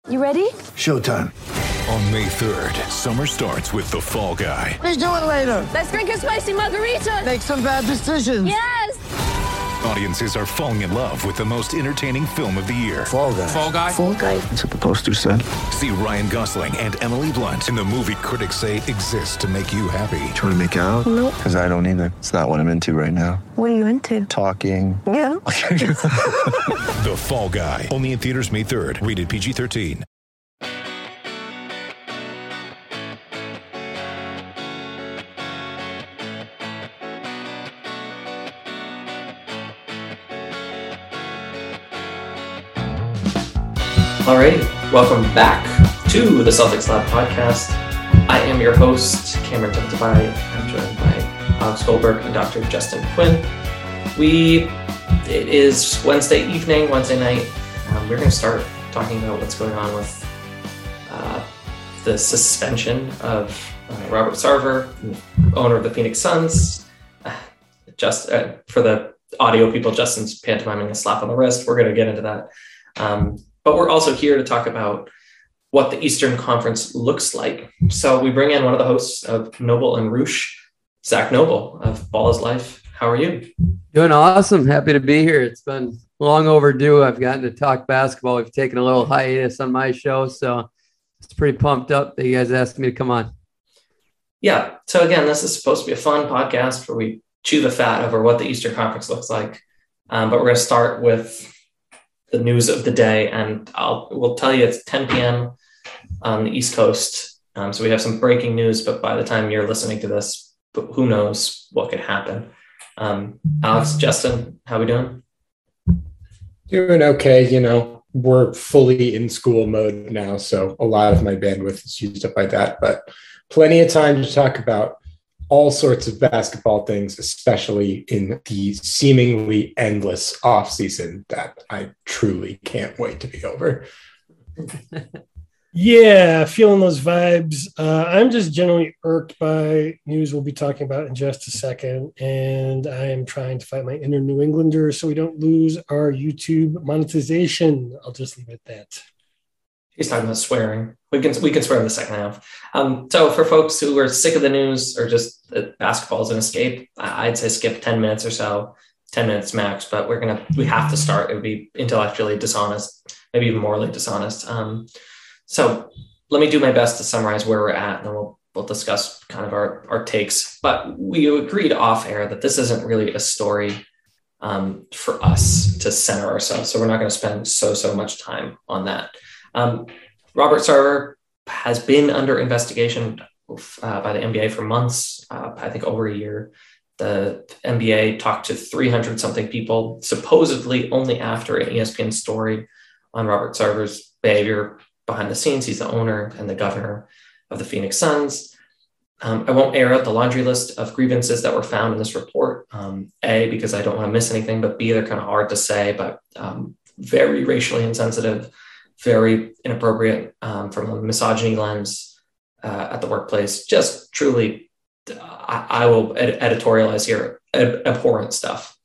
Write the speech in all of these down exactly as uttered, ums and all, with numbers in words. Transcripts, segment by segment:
You ready? Showtime. On May third, summer starts with The Fall Guy. Let's do it later. Let's drink a spicy margarita. Make some bad decisions. Yes! Audiences are falling in love with the most entertaining film of the year. Fall Guy. Fall Guy? Fall guy. That's what the poster said. See Ryan Gosling and Emily Blunt in the movie critics say exists to make you happy. Trying to make it out? Nope. Because I don't either. It's not what I'm into right now. What are you into? Talking. Yeah. The Fall Guy. Only in theaters May third. Rated P G thirteen. All right, welcome back to the Celtics Lab podcast. I am your host, Cameron Tuftabai. I'm joined by Alex Goldberg and Doctor Justin Quinn. We, it is Wednesday evening, Wednesday night. Um, we're going to start talking about what's going on with uh, the suspension of uh, Robert Sarver, owner of the Phoenix Suns. Uh, just uh, for the audio people, Justin's pantomiming a slap on the wrist. We're going to get into that. Um, But we're also here to talk about what the Eastern Conference looks like. So we bring in one of the hosts of Noble and Roosh, Zach Noble of Ball is Life. How are you? Doing awesome. Happy to be here. It's been long overdue. I've gotten to talk basketball. We've taken a little hiatus on my show, so it's pretty pumped up that you guys asked me to come on. Yeah. So again, this is supposed to be a fun podcast where we chew the fat over what the Eastern Conference looks like. Um, but we're going to start with the news of the day, and I'll we'll tell you it's ten p.m. on the East Coast. Um, so we have some breaking news, but by the time you're listening to this, who knows what could happen. Um, Alex, Justin, how we doing? Doing okay. You know, we're fully in school mode now, so a lot of my bandwidth is used up by that, but plenty of time to talk about all sorts of basketball things, especially in the seemingly endless off season that I truly can't wait to be over. Yeah, feeling those vibes. Uh, I'm just generally irked by news we'll be talking about in just a second, and I am trying to fight my inner New Englander so we don't lose our YouTube monetization. I'll just leave it at that. He's talking about swearing. We can we can swear in the second half. Um, so for folks who are sick of the news or just that basketball is an escape, I'd say skip ten minutes or so, ten minutes max. But we're gonna we have to start. It would be intellectually dishonest, maybe even morally dishonest. Um, so let me do my best to summarize where we're at, and then we'll we'll discuss kind of our our takes. But we agreed off air that this isn't really a story um, for us to center ourselves. So we're not going to spend so so much time on that. Um, Robert Sarver has been under investigation uh, by the N B A for months, uh, I think over a year. The N B A talked to three hundred something people, supposedly only after an E S P N story on Robert Sarver's behavior behind the scenes. He's the owner and the governor of the Phoenix Suns. Um, I won't air out the laundry list of grievances that were found in this report. Um, A, because I don't want to miss anything, but B, they're kind of hard to say, but um, very racially insensitive, very inappropriate um, from a misogyny lens uh, at the workplace. Just truly, uh, I, I will ed- editorialize here, ab- abhorrent stuff.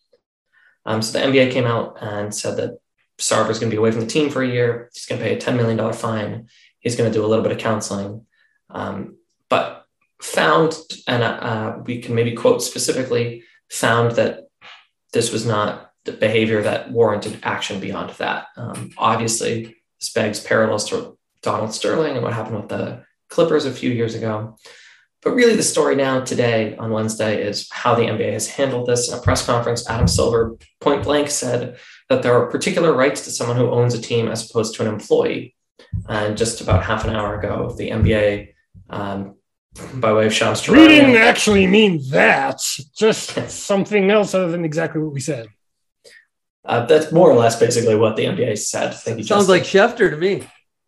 Um, so the N B A came out and said that Sarver is going to be away from the team for a year. He's going to pay a ten million dollars fine. He's going to do a little bit of counseling. Um, but found, and uh, we can maybe quote specifically, found that this was not the behavior that warranted action beyond that. Um, obviously, this begs parallels to Donald Sterling and what happened with the Clippers a few years ago. But really the story now today on Wednesday is how the N B A has handled this. In a press conference, Adam Silver point blank said that there are particular rights to someone who owns a team as opposed to an employee. And just about half an hour ago, the N B A, um, by way of Shams Charania, We didn't actually mean that, just something else other than exactly what we said. Uh, that's more or less basically what the N B A said. Thank you, Sounds Justin. like Schefter to me.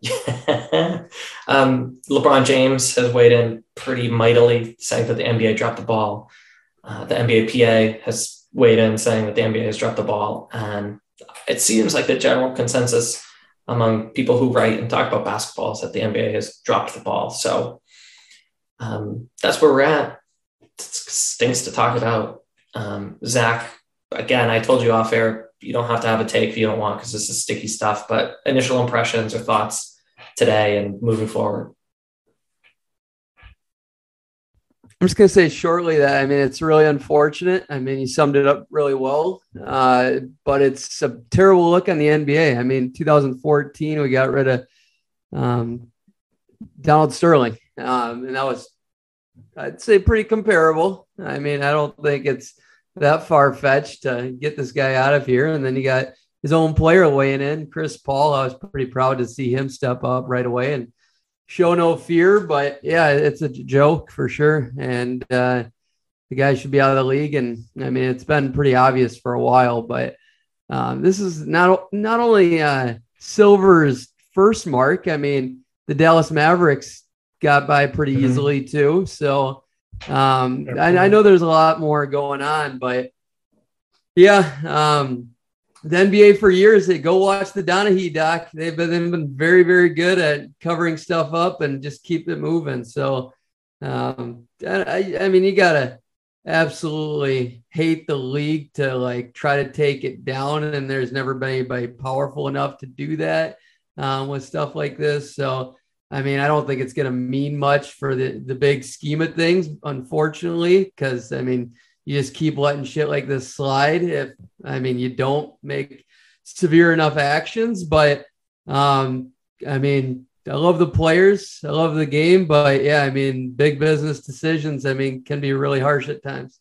um, LeBron James has weighed in pretty mightily, saying that the N B A dropped the ball. Uh, the N B A P A has weighed in, saying that the N B A has dropped the ball. And it seems like the general consensus among people who write and talk about basketball is that the N B A has dropped the ball. So um, that's where we're at. It stinks to talk about. Um, Zach, again, I told you off air, you don't have to have a take if you don't want, because this is sticky stuff, but initial impressions or thoughts today and moving forward? I'm just going to say shortly that, I mean, it's really unfortunate. I mean, you summed it up really well, uh, but it's a terrible look on the N B A. I mean, two thousand fourteen, we got rid of um, Donald Sterling, um, and that was, I'd say, pretty comparable. I mean, I don't think it's that far-fetched to get this guy out of here. And then you got his own player weighing in, Chris Paul. I was pretty proud to see him step up right away and show no fear, but yeah, it's a joke for sure. And uh, the guy should be out of the league. And I mean, it's been pretty obvious for a while, but um, this is not, not only uh, Silver's first mark. I mean, the Dallas Mavericks got by pretty mm-hmm. easily too. So um, I, I know there's a lot more going on, but yeah, um, the N B A for years, they go watch the Donaghy doc. They've been, they've been very, very good at covering stuff up and just keep it moving. So, um, I, I mean, you got to absolutely hate the league to like try to take it down. And there's never been anybody powerful enough to do that um, with stuff like this. So, I mean, I don't think it's going to mean much for the, the big scheme of things, unfortunately, because, I mean, you just keep letting shit like this slide. If, I mean, you don't make severe enough actions, but um, I mean, I love the players. I love the game, but yeah, I mean, big business decisions, I mean, can be really harsh at times.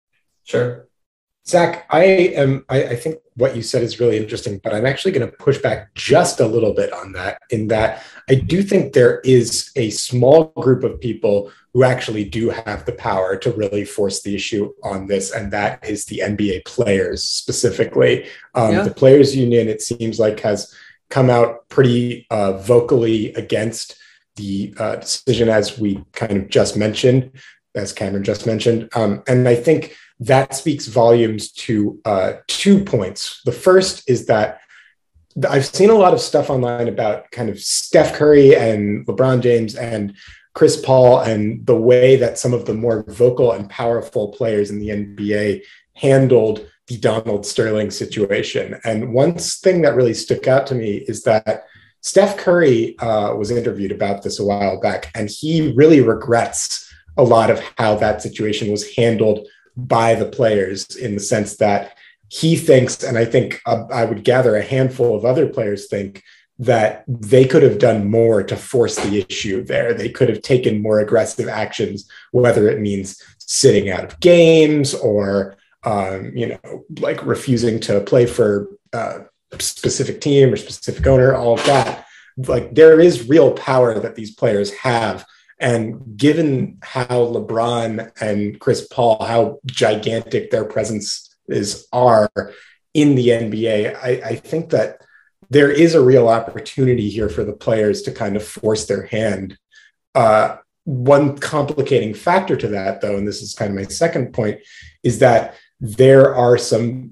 Sure. Zach, I am, I, I think what you said is really interesting, but I'm actually going to push back just a little bit on that, in that I do think there is a small group of people who actually do have the power to really force the issue on this, and that is the N B A players specifically. Um, yeah. The Players Union, it seems like, has come out pretty uh, vocally against the uh, decision, as we kind of just mentioned, as Cameron just mentioned. Um, and I think that speaks volumes to uh, two points. The first is that I've seen a lot of stuff online about kind of Steph Curry and LeBron James and Chris Paul and the way that some of the more vocal and powerful players in the N B A handled the Donald Sterling situation. And one thing that really stuck out to me is that Steph Curry uh, was interviewed about this a while back, and he really regrets a lot of how that situation was handled by the players, in the sense that he thinks, and I think uh, I would gather a handful of other players think, that they could have done more to force the issue there. They could have taken more aggressive actions, whether it means sitting out of games or, um, you know, like refusing to play for uh, a specific team or specific owner, all of that. Like, there is real power that these players have. And given how LeBron and Chris Paul, how gigantic their presence is are in the N B A, I, I think that there is a real opportunity here for the players to kind of force their hand. Uh, one complicating factor to that, though, and this is kind of my second point, is that there are some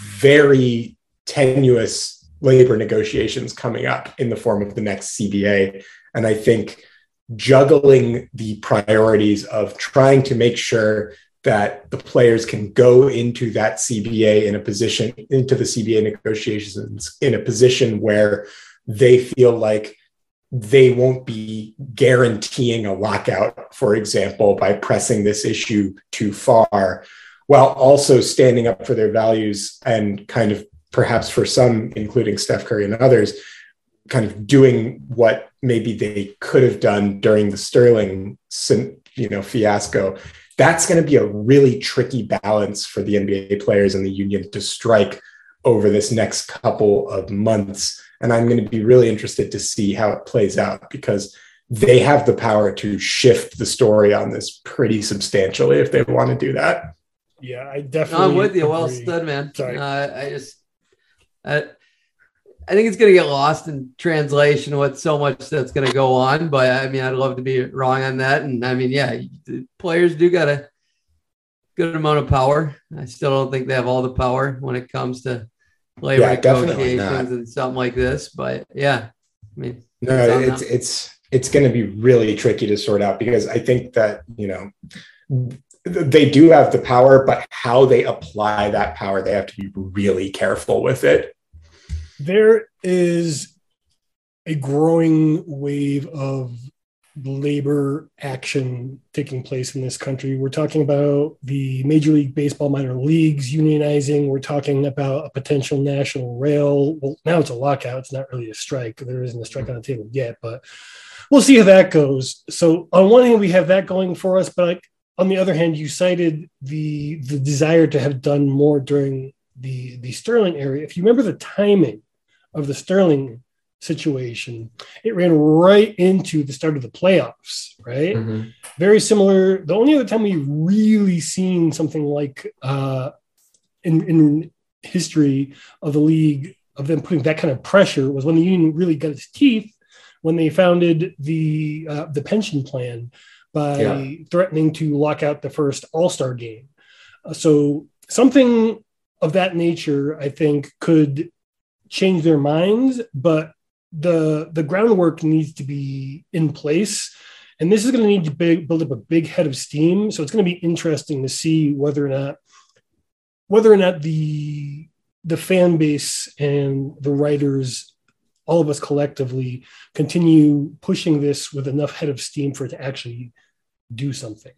very tenuous labor negotiations coming up in the form of the next C B A. And I think juggling the priorities of trying to make sure that the players can go into that C B A in a position, into the C B A negotiations in a position where they feel like they won't be guaranteeing a lockout, for example, by pressing this issue too far, while also standing up for their values and kind of, perhaps for some, including Steph Curry and others, kind of doing what maybe they could have done during the Sterling, you know, fiasco. That's going to be a really tricky balance for the N B A players and the union to strike over this next couple of months. And I'm going to be really interested to see how it plays out, because they have the power to shift the story on this pretty substantially if they want to do that. Yeah, I definitely. I'm with you. Agree. Well said, man. Sorry. Uh, I just, I, I think it's going to get lost in translation with so much that's going to go on. But I mean, I'd love to be wrong on that. And I mean, yeah, the players do got a good amount of power. I still don't think they have all the power when it comes to labor yeah, negotiations and something like this. But yeah, I mean, no, it's, it's, it's, it's going to be really tricky to sort out, because I think that, you know, they do have the power, but how they apply that power, they have to be really careful with it. There is a growing wave of labor action taking place in this country. We're talking about the Major League Baseball minor leagues unionizing. We're talking about a potential national rail. Well, now it's a lockout. It's not really a strike. There isn't a strike on the table yet, but we'll see how that goes. So on one hand, we have that going for us, but like, on the other hand, you cited the the desire to have done more during the, the Sterling era. If you remember the timing of the Sterling situation, it ran right into the start of the playoffs, right? Mm-hmm. Very similar. The only other time we really seen something like uh, in, in history of the league, of them putting that kind of pressure, was when the union really got its teeth when they founded the uh, the pension plan by yeah. threatening to lock out the first All-Star game. Uh, so something of that nature, I think, could change their minds, but the the groundwork needs to be in place. And this is going to need to big, build up a big head of steam. So it's going to be interesting to see whether or not whether or not the the fan base and the writers, all of us collectively, continue pushing this with enough head of steam for it to actually do something.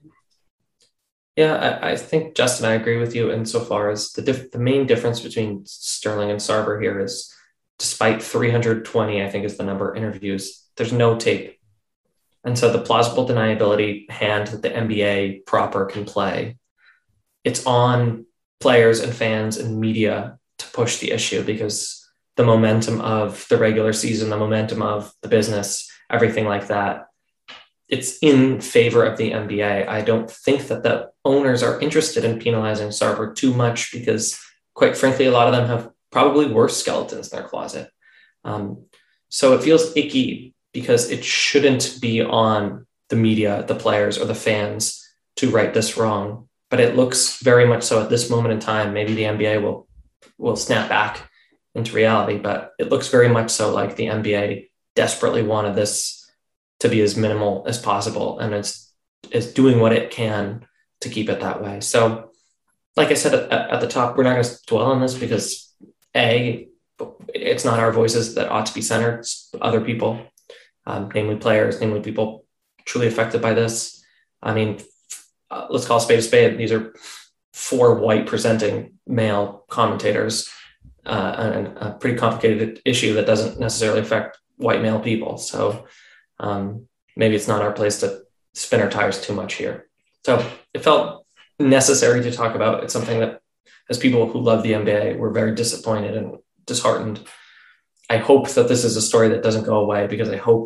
Yeah, I, I think, Justin, I agree with you insofar as the diff- the main difference between Sterling and Sarver here is, despite three hundred twenty, I think is the number of interviews, there's no tape. And so the plausible deniability hand that the N B A proper can play, it's on players and fans and media to push the issue, because the momentum of the regular season, the momentum of the business, everything like that, it's in favor of the N B A. I don't think that the owners are interested in penalizing Sarver too much, because quite frankly, a lot of them have probably worse skeletons in their closet. Um, so it feels icky because it shouldn't be on the media, the players, or the fans to right this wrong. But it looks very much so at this moment in time. Maybe the N B A will will snap back into reality, but it looks very much so like the N B A desperately wanted this to be as minimal as possible, and it's is doing what it can to keep it that way. So, like I said at, at the top, we're not going to dwell on this because A, it's not our voices that ought to be centered. It's other people, um, namely players, namely people truly affected by this. I mean, uh, let's call a spade a spade. These are four white presenting male commentators, uh, and a pretty complicated issue that doesn't necessarily affect white male people. So um, maybe it's not our place to spin our tires too much here. So it felt necessary to talk about. It's something that, as people who love the N B A, we're very disappointed and disheartened. I hope that this is a story that doesn't go away, because I hope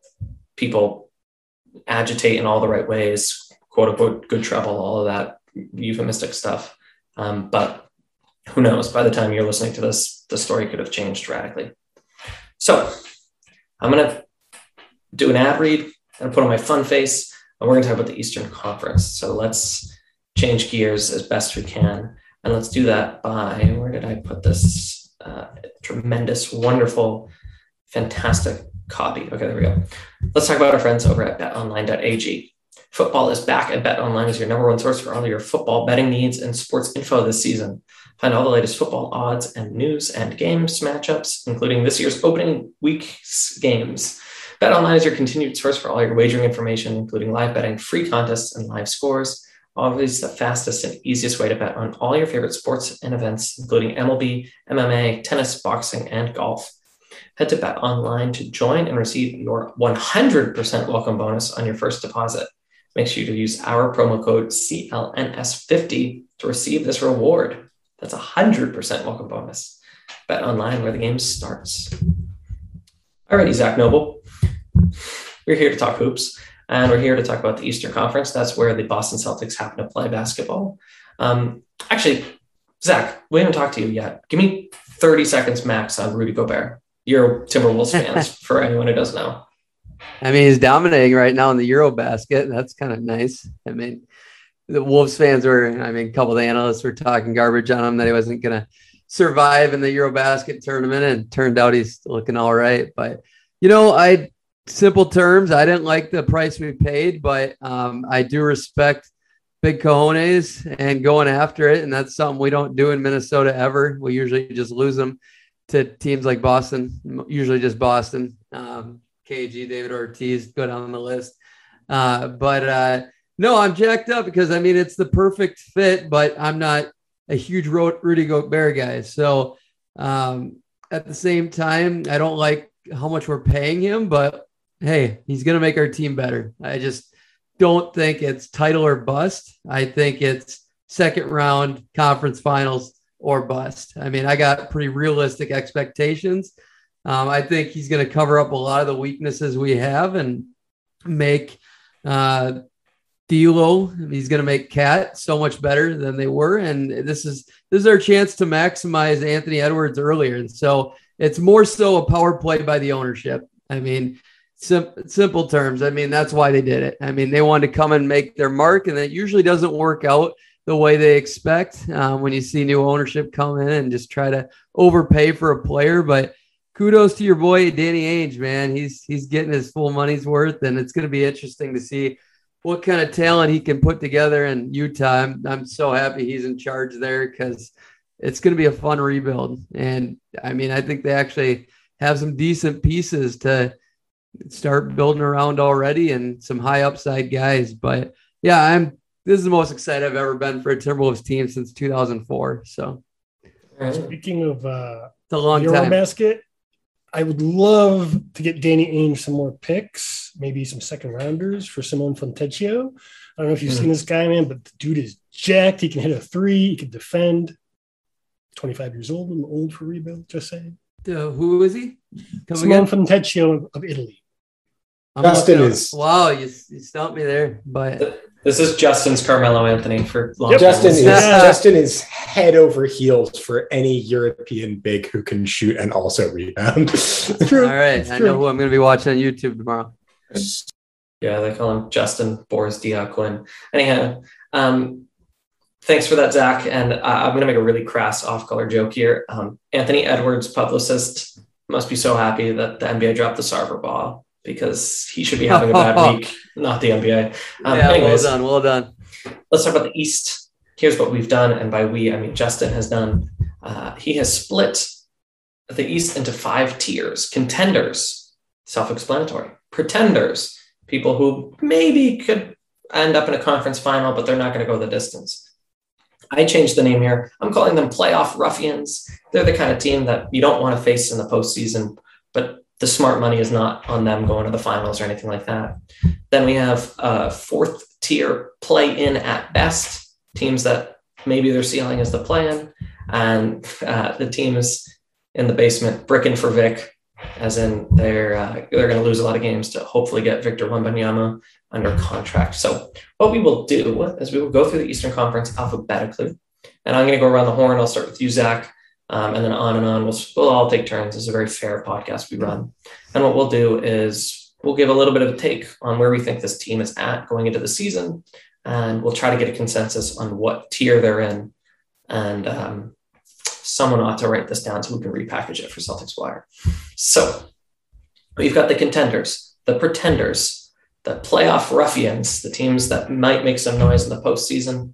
people agitate in all the right ways, quote unquote, good trouble, all of that euphemistic stuff. Um, but who knows, by the time you're listening to this, the story could have changed radically. So I'm going to do an ad read and put on my fun face, and we're going to talk about the Eastern Conference. So let's change gears as best we can. And let's do that by, where did I put this uh, tremendous, wonderful, fantastic copy? Okay, there we go. Let's talk about our friends over at bet online dot a g. Football is back, and BetOnline is your number one source for all your football betting needs and sports info this season. Find all the latest football odds and news and games matchups, including this year's opening week's games. BetOnline is your continued source for all your wagering information, including live betting, free contests, and live scores. Always the fastest and easiest way to bet on all your favorite sports and events, including M L B, M M A, tennis, boxing, and golf. Head to BetOnline to join and receive your one hundred percent welcome bonus on your first deposit. Make sure to use our promo code C L N S fifty to receive this reward. That's a one hundred percent welcome bonus. BetOnline, where the game starts. Alrighty, Zach Noble. We're here to talk hoops. And we're here to talk about the Eastern Conference. That's where the Boston Celtics happen to play basketball. Um, actually, Zach, we haven't talked to you yet. Give me thirty seconds max on Rudy Gobert. You're Timberwolves fans, for anyone who doesn't know. I mean, he's dominating right now in the Eurobasket. That's kind of nice. I mean, the Wolves fans were, I mean, a couple of the analysts were talking garbage on him that he wasn't going to survive in the Eurobasket tournament, and turned out he's looking all right. But, you know, I... simple terms, I didn't like the price we paid, but um, I do respect big cojones and going after it. And that's something we don't do in Minnesota ever. We usually just lose them to teams like Boston, usually just Boston, um, K G, David Ortiz, go down the list. Uh, but uh, no, I'm jacked up because, I mean, it's the perfect fit, but I'm not a huge Rudy Gobert guy. So um, at the same time, I don't like how much we're paying him, but hey, he's going to make our team better. I just don't think it's title or bust. I think it's second round conference finals or bust. I mean, I got pretty realistic expectations. Um, I think he's going to cover up a lot of the weaknesses we have and make uh, D'Lo. He's going to make Cat so much better than they were. And this is, this is our chance to maximize Anthony Edwards earlier. And so it's more so a power play by the ownership. I mean, sim- simple terms. I mean, that's why they did it. I mean, they wanted to come and make their mark, and it usually doesn't work out the way they expect um, when you see new ownership come in and just try to overpay for a player. But kudos to your boy, Danny Ainge, man. He's, he's getting his full money's worth, and it's going to be interesting to see what kind of talent he can put together in Utah. I'm, I'm so happy he's in charge there because it's going to be a fun rebuild. And I mean, I think they actually have some decent pieces to start building around already and some high upside guys. But yeah, I'm, this is the most excited I've ever been for a Timberwolves team since two thousand four. So speaking of uh, it's a long Euro time. basket, I would love to get Danny Ainge some more picks, maybe some second rounders for Simone Fontecchio. I don't know if you've mm. seen this guy, man, but the dude is jacked. He can hit a three. He can defend. twenty-five years old, and old for rebuild, just saying. Uh, who is he? Come Simone Fontecchio of, of Italy. I'm Justin is. Wow, you, you stumped me there. But this is Justin's Carmelo Anthony for long yep. Justin is Yeah. Justin is head over heels for any European big who can shoot and also rebound. True. All right, it's I true. know who I'm going to be watching on YouTube tomorrow. Yeah, they call him Justin Boris Diaquin. Anyhow, um, thanks for that, Zach. And uh, I'm going to make a really crass off-color joke here. Um, Anthony Edwards, publicist, must be so happy that the N B A dropped the Sarver ball because he should be having a bad week, not the N B A. Um, yeah, anyways, well done, well done. Let's talk about the East. Here's what we've done. And by we, I mean Justin has done. Uh, he has split the East into five tiers. Contenders, self-explanatory. Pretenders, people who maybe could end up in a conference final, but they're not going to go the distance. I changed the name here. I'm calling them playoff ruffians. They're the kind of team that you don't want to face in the postseason, but the smart money is not on them going to the finals or anything like that. Then we have a fourth tier play in at best, teams that maybe their ceiling is the play-in, and uh, the teams in the basement bricking for Vic, as in they're uh, they're going to lose a lot of games to hopefully get Victor Wembanyama under contract. So what we will do is we will go through the Eastern Conference alphabetically, and I'm going to go around the horn. I'll start with you, Zach, um, and then on and on. We'll, we'll all take turns. It's a very fair podcast we run. And what we'll do is we'll give a little bit of a take on where we think this team is at going into the season, and we'll try to get a consensus on what tier they're in. And um, someone ought to write this down so we can repackage it for Celtics Wire. So we've got the contenders, the pretenders, the playoff ruffians, the teams that might make some noise in the postseason,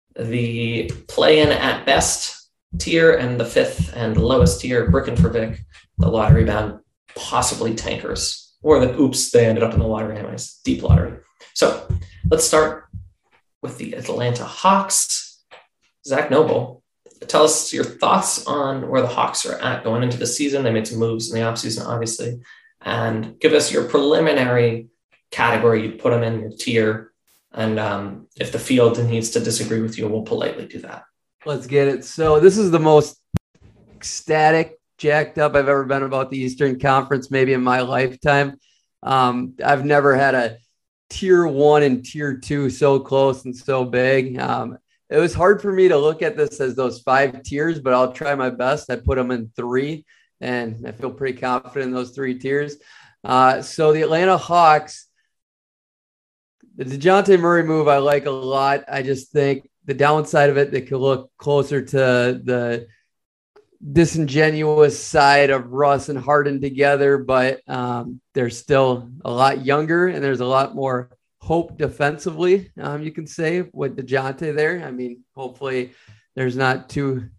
the play-in at best tier, and the fifth and lowest tier, bricking for Vic, the lottery bound, possibly tankers, or the oops, they ended up in the lottery anyways, deep lottery. So let's start with the Atlanta Hawks. Zach Noble, tell us your thoughts on where the Hawks are at going into the season. They made some moves in the offseason, obviously, and give us your preliminary category you'd put them in, your tier. And um, if the field needs to disagree with you, we'll politely do that. Let's get it. So this is the most ecstatic, jacked up I've ever been about the Eastern Conference, maybe in my lifetime. Um, I've never had a tier one and tier two so close and so big. Um, it was hard for me to look at this as those five tiers, but I'll try my best. I put them in three, and I feel pretty confident in those three tiers. Uh, so the Atlanta Hawks, the DeJounte Murray move I like a lot. I just think the downside of it, they could look closer to the disingenuous side of Russ and Harden together, but um, they're still a lot younger, and there's a lot more hope defensively, um, you can say, with DeJounte there. I mean, hopefully there's not too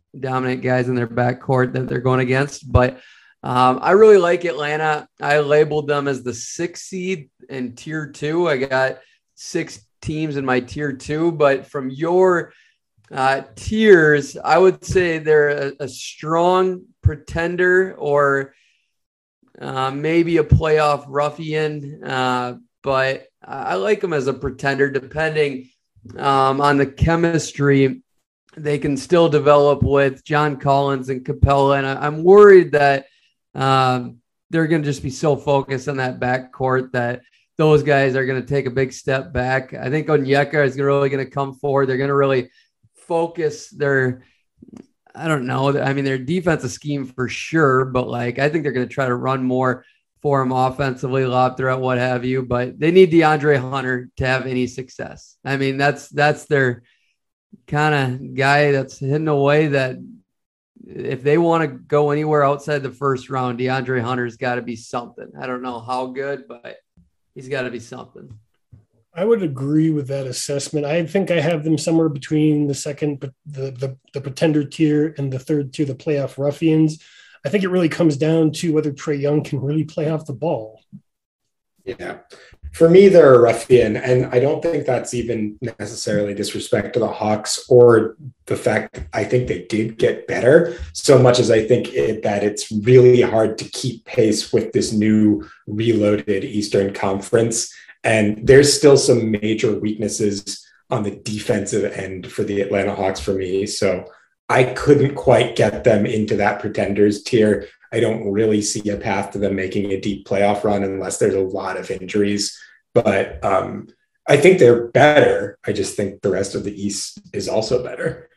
dominant guys in their backcourt that they're going against. But um, I really like Atlanta. I labeled them as the sixth seed in tier two. I got six teams in my tier two, but from your uh, tiers, I would say they're a, a strong pretender or uh, maybe a playoff ruffian. Uh, but I like them as a pretender, depending um, on the chemistry they can still develop with John Collins and Capella. And I, I'm worried that um, they're going to just be so focused on that backcourt that those guys are going to take a big step back. I think Onyeka is really going to come forward. They're going to really focus their, I don't know. I mean, their defensive scheme for sure, but like, I think they're going to try to run more for him offensively, lob threat, what have you, but they need DeAndre Hunter to have any success. I mean, that's, that's their kind of guy that's hidden away, that if they want to go anywhere outside the first round, DeAndre Hunter's got to be something. I don't know how good, but he's got to be something. I would agree with that assessment. I think I have them somewhere between the second, the, the, the pretender tier and the third tier, the playoff ruffians. I think it really comes down to whether Trae Young can really play off the ball. Yeah. For me, they're a ruffian, and I don't think that's even necessarily disrespect to the Hawks or the fact that I think they did get better, so much as I think it, that it's really hard to keep pace with this new reloaded Eastern Conference. And there's still some major weaknesses on the defensive end for the Atlanta Hawks for me. So I couldn't quite get them into that pretenders tier. I don't really see a path to them making a deep playoff run unless there's a lot of injuries. But um, I think they're better. I just think the rest of the East is also better.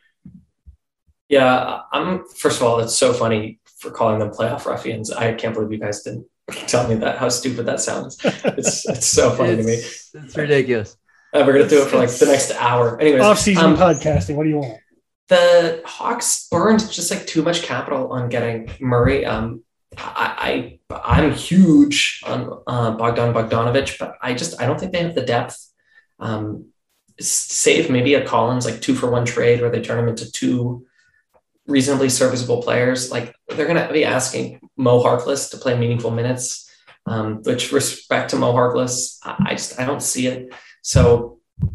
Yeah, I'm. First of all, it's so funny for calling them playoff ruffians. I can't believe you guys didn't tell me that. How stupid that sounds. It's it's so funny it's, to me. It's ridiculous. Uh, we're gonna do it for like the next hour. Anyways, off-season um, podcasting. What do you want? The Hawks burned just like too much capital on getting Murray. Um, I, I I'm huge on uh, Bogdan Bogdanovic, but I just I don't think they have the depth. Um, save maybe a Collins like two for one trade where they turn him into two reasonably serviceable players. Like they're gonna be asking Mo Harkless to play meaningful minutes. Um, which respect to Mo Harkless, I, I just I don't see it. So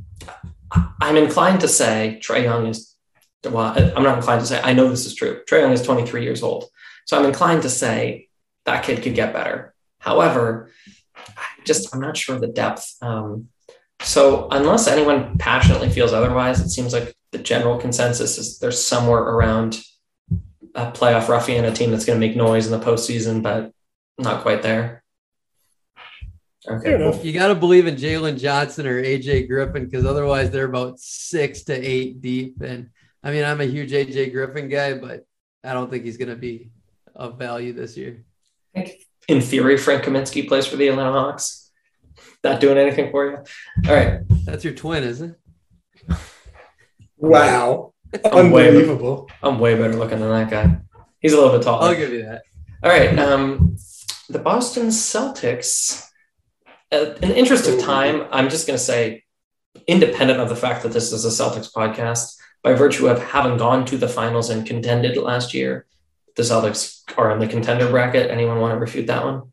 I'm inclined to say Trae Young is. Well, I'm not inclined to say, I know this is true. Trae Young is twenty-three years old. So I'm inclined to say that kid could get better. However, I just, I'm not sure of the depth. Um, so unless anyone passionately feels otherwise, it seems like the general consensus is there's somewhere around a playoff ruffian, a team that's going to make noise in the postseason, but not quite there. Okay, cool. You got to believe in Jalen Johnson or A J Griffin, because otherwise they're about six to eight deep. And I mean, I'm a huge A J Griffin guy, but I don't think he's going to be of value this year. I think in theory, Frank Kaminsky plays for the Atlanta Hawks. Not doing anything for you. All right. That's your twin, isn't it? Wow. I'm Unbelievable. Way, I'm way better looking than that guy. He's a little bit taller. I'll give you that. All right. Um, the Boston Celtics, uh, in the interest of time, I'm just going to say, independent of the fact that this is a Celtics podcast, by virtue of having gone to the finals and contended last year, the Celtics are in the contender bracket. Anyone want to refute that one?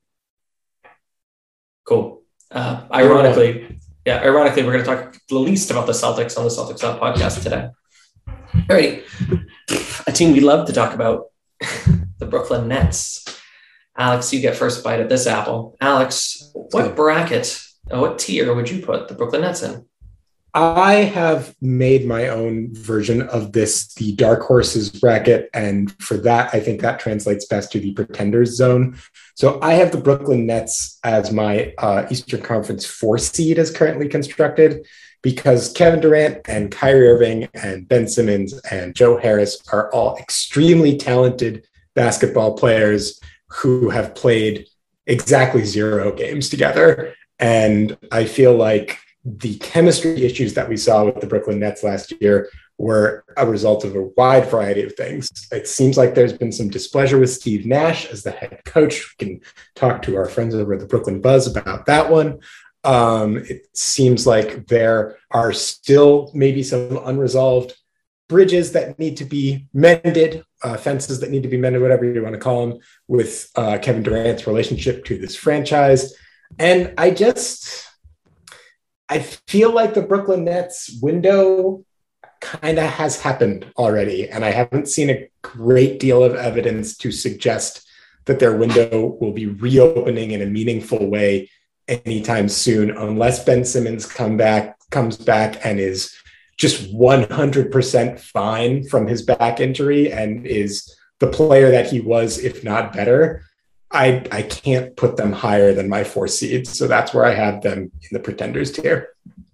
Cool. Uh, ironically, yeah, ironically, we're going to talk the least about the Celtics on the Celtics Out podcast today. All right. A team we love to talk about, the Brooklyn Nets. Alex, you get first bite at this apple. Alex, what bracket, what tier would you put the Brooklyn Nets in? I have made my own version of this, the Dark Horses bracket. And for that, I think that translates best to the Pretenders zone. So I have the Brooklyn Nets as my uh, Eastern Conference four seed as currently constructed, because Kevin Durant and Kyrie Irving and Ben Simmons and Joe Harris are all extremely talented basketball players who have played exactly zero games together. And I feel like the chemistry issues that we saw with the Brooklyn Nets last year were a result of a wide variety of things. It seems like there's been some displeasure with Steve Nash as the head coach. We can talk to our friends over at the Brooklyn Buzz about that one. Um, it seems like there are still maybe some unresolved bridges that need to be mended, uh, fences that need to be mended, whatever you want to call them, with uh, Kevin Durant's relationship to this franchise. And I just, I feel like the Brooklyn Nets window kind of has happened already. And I haven't seen a great deal of evidence to suggest that their window will be reopening in a meaningful way anytime soon, unless Ben Simmons come back, comes back and is just one hundred percent fine from his back injury and is the player that he was, if not better. I, I can't put them higher than my four seeds. So that's where I have them in the pretenders tier.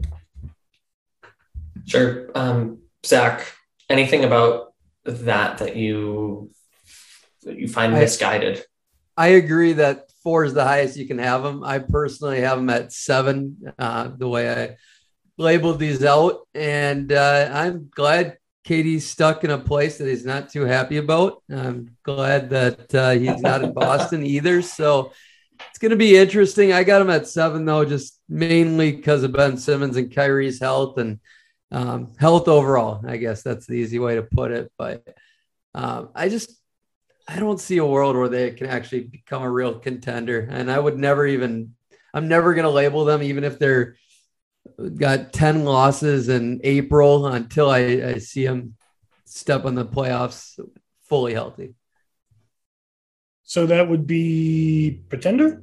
Sure. Um, Zach, anything about that that you that you find I, misguided? I agree that four is the highest you can have them. I personally have them at seven, uh, the way I labeled these out. And uh, I'm glad K D's stuck in a place that he's not too happy about. I'm glad that uh, he's not in Boston either. So it's going to be interesting. I got him at seven, though, just mainly because of Ben Simmons and Kyrie's health and um, health overall. I guess that's the easy way to put it. But um, I just, I don't see a world where they can actually become a real contender. And I would never even, I'm never going to label them, even if they're got ten losses in April, until I, I see them step on the playoffs fully healthy. So that would be pretender?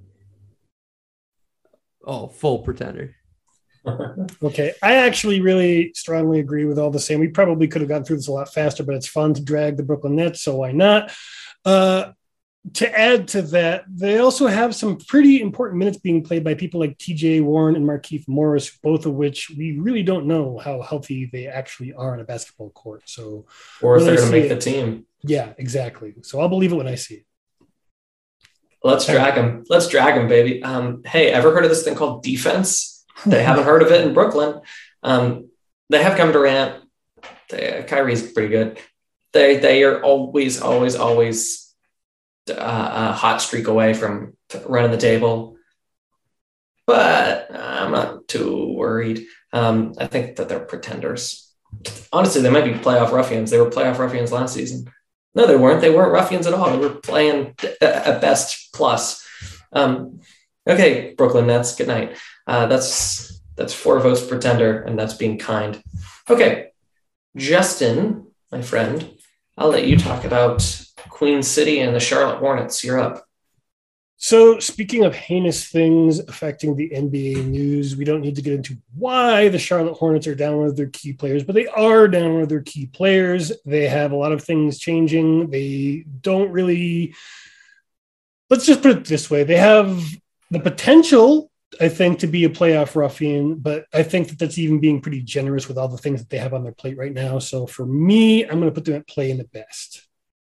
Oh, full pretender. Okay. I actually really strongly agree with all the same. We probably could have gone through this a lot faster, but it's fun to drag the Brooklyn Nets, so why not? Uh, to add to that, they also have some pretty important minutes being played by people like T J Warren and Markieff Morris, both of which we really don't know how healthy they actually are on a basketball court. So, or if they're going to make it, the team. Yeah, exactly. So I'll believe it when I see it. Let's drag them. Let's drag them, baby. Um, hey, ever heard of this thing called defense? They haven't heard of it in Brooklyn. Um, they have Kevin Durant. They, Kyrie's pretty good. They they are always, always, always uh, a hot streak away from running the table. But I'm not too worried. Um, I think that they're pretenders. Honestly, they might be playoff ruffians. They were playoff ruffians last season. No, they weren't. They weren't ruffians at all. They were playing at best plus. Um, okay, Brooklyn Nets, good night. Uh, that's that's four votes pretender, and that's being kind. Okay, Justin, my friend, I'll let you talk about Queen City and the Charlotte Hornets. You're up. So speaking of heinous things affecting the N B A news, we don't need to get into why the Charlotte Hornets are down with their key players, but they are down with their key players. They have a lot of things changing. They don't really, let's just put it this way. They have the potential, I think, to be a playoff ruffian, but I think that that's even being pretty generous with all the things that they have on their plate right now. So for me, I'm going to put them at play in the best.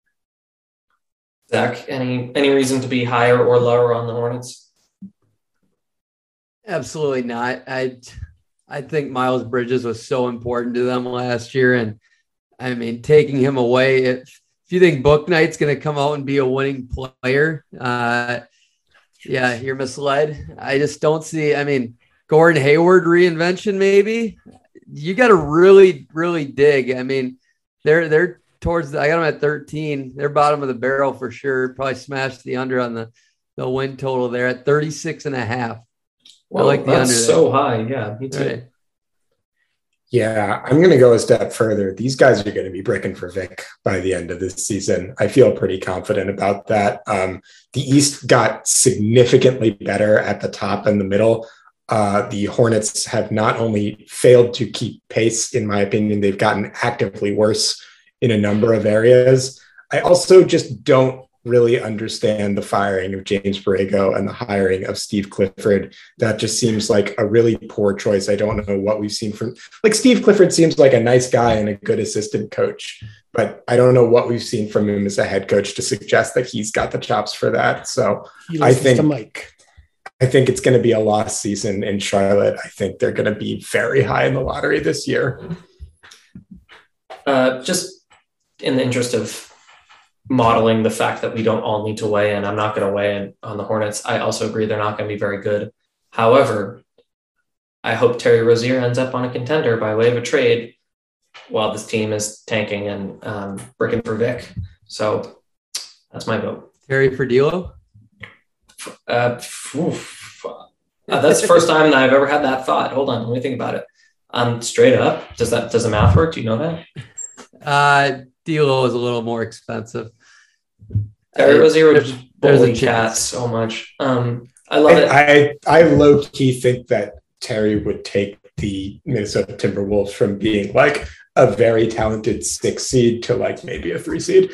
Zach, any any reason to be higher or lower on the Hornets? Absolutely not. I I think Miles Bridges was so important to them last year, and I mean, taking him away. If if you think Book Knight's going to come out and be a winning player, uh, yeah, you're misled. I just don't see. I mean, Gordon Hayward reinvention, maybe. You got to really, really dig. I mean, they're they're. Towards the, I got them at thirteen. They're bottom of the barrel for sure. Probably smashed the under on the, the win total there at thirty-six and a half. Well, I like the that's under so high. Yeah, me too. Right. Yeah, I'm going to go a step further. These guys are going to be bricking for Vic by the end of this season. I feel pretty confident about that. Um, the East got significantly better at the top and the middle. Uh, the Hornets have not only failed to keep pace, in my opinion, they've gotten actively worse in a number of areas. I also just don't really understand the firing of James Borrego and the hiring of Steve Clifford. That just seems like a really poor choice. I don't know what we've seen from, like, Steve Clifford seems like a nice guy and a good assistant coach, but I don't know what we've seen from him as a head coach to suggest that he's got the chops for that. So I think, Mike. I think it's going to be a lost season in Charlotte. I think they're going to be very high in the lottery this year. Uh, just, in the interest of modeling the fact that we don't all need to weigh in, I'm not going to weigh in on the Hornets. I also agree they're not going to be very good. However, I hope Terry Rozier ends up on a contender by way of a trade. while this team is tanking and um, bricking for Vic. So that's my vote. Terry for D'Lo? Uh, oof. Uh, that's the first time that I've ever had that thought. Hold on, let me think about it. Um, straight up, does that does the math work? Do you know that? Uh, D'Lo is a little more expensive. Terry Rozier would There's, there's bully a Cat chance. so much. Um, I love it. I, I, I low key think that Terry would take the Minnesota Timberwolves from being like a very talented six seed to like maybe a three seed.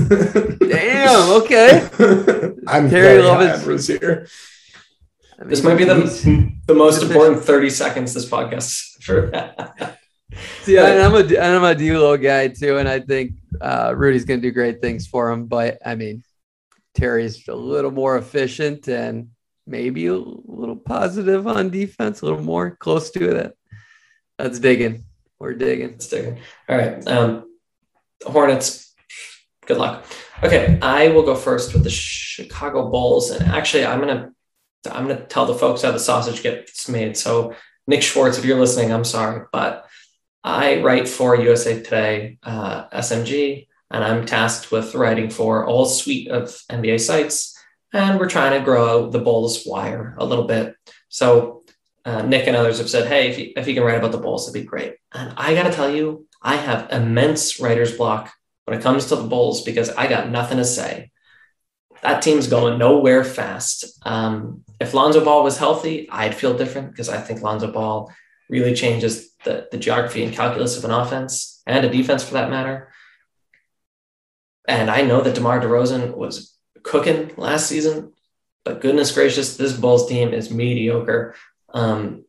Damn. Okay. I'm Terry very Love high is- on Rozier. I mean, This might be he's- the the most he's- important thirty seconds this podcast for. Yeah, and I'm a and I'm a D'Lo guy too, and I think uh, Rudy's going to do great things for him. But I mean, Terry's a little more efficient and maybe a little positive on defense, a little more close to it. That's digging. We're digging. Sticking. All right. Um, Hornets. Good luck. Okay, I will go first with the Chicago Bulls, and actually, I'm gonna I'm gonna tell the folks how the sausage gets made. So, Nick Schwartz, if you're listening, I'm sorry, but I write for U S A Today, uh, S M G, and I'm tasked with writing for a whole suite of N B A sites, and we're trying to grow the Bulls wire a little bit. So, uh, Nick and others have said, "Hey, if you, if you can write about the Bulls, that'd be great." And I got to tell you, I have immense writer's block when it comes to the Bulls because I got nothing to say. That team's going nowhere fast. Um, if Lonzo Ball was healthy, I'd feel different because I think Lonzo Ball really changes the, the geography and calculus of an offense and a defense for that matter. And I know that DeMar DeRozan was cooking last season, but goodness gracious, this Bulls team is mediocre. Um,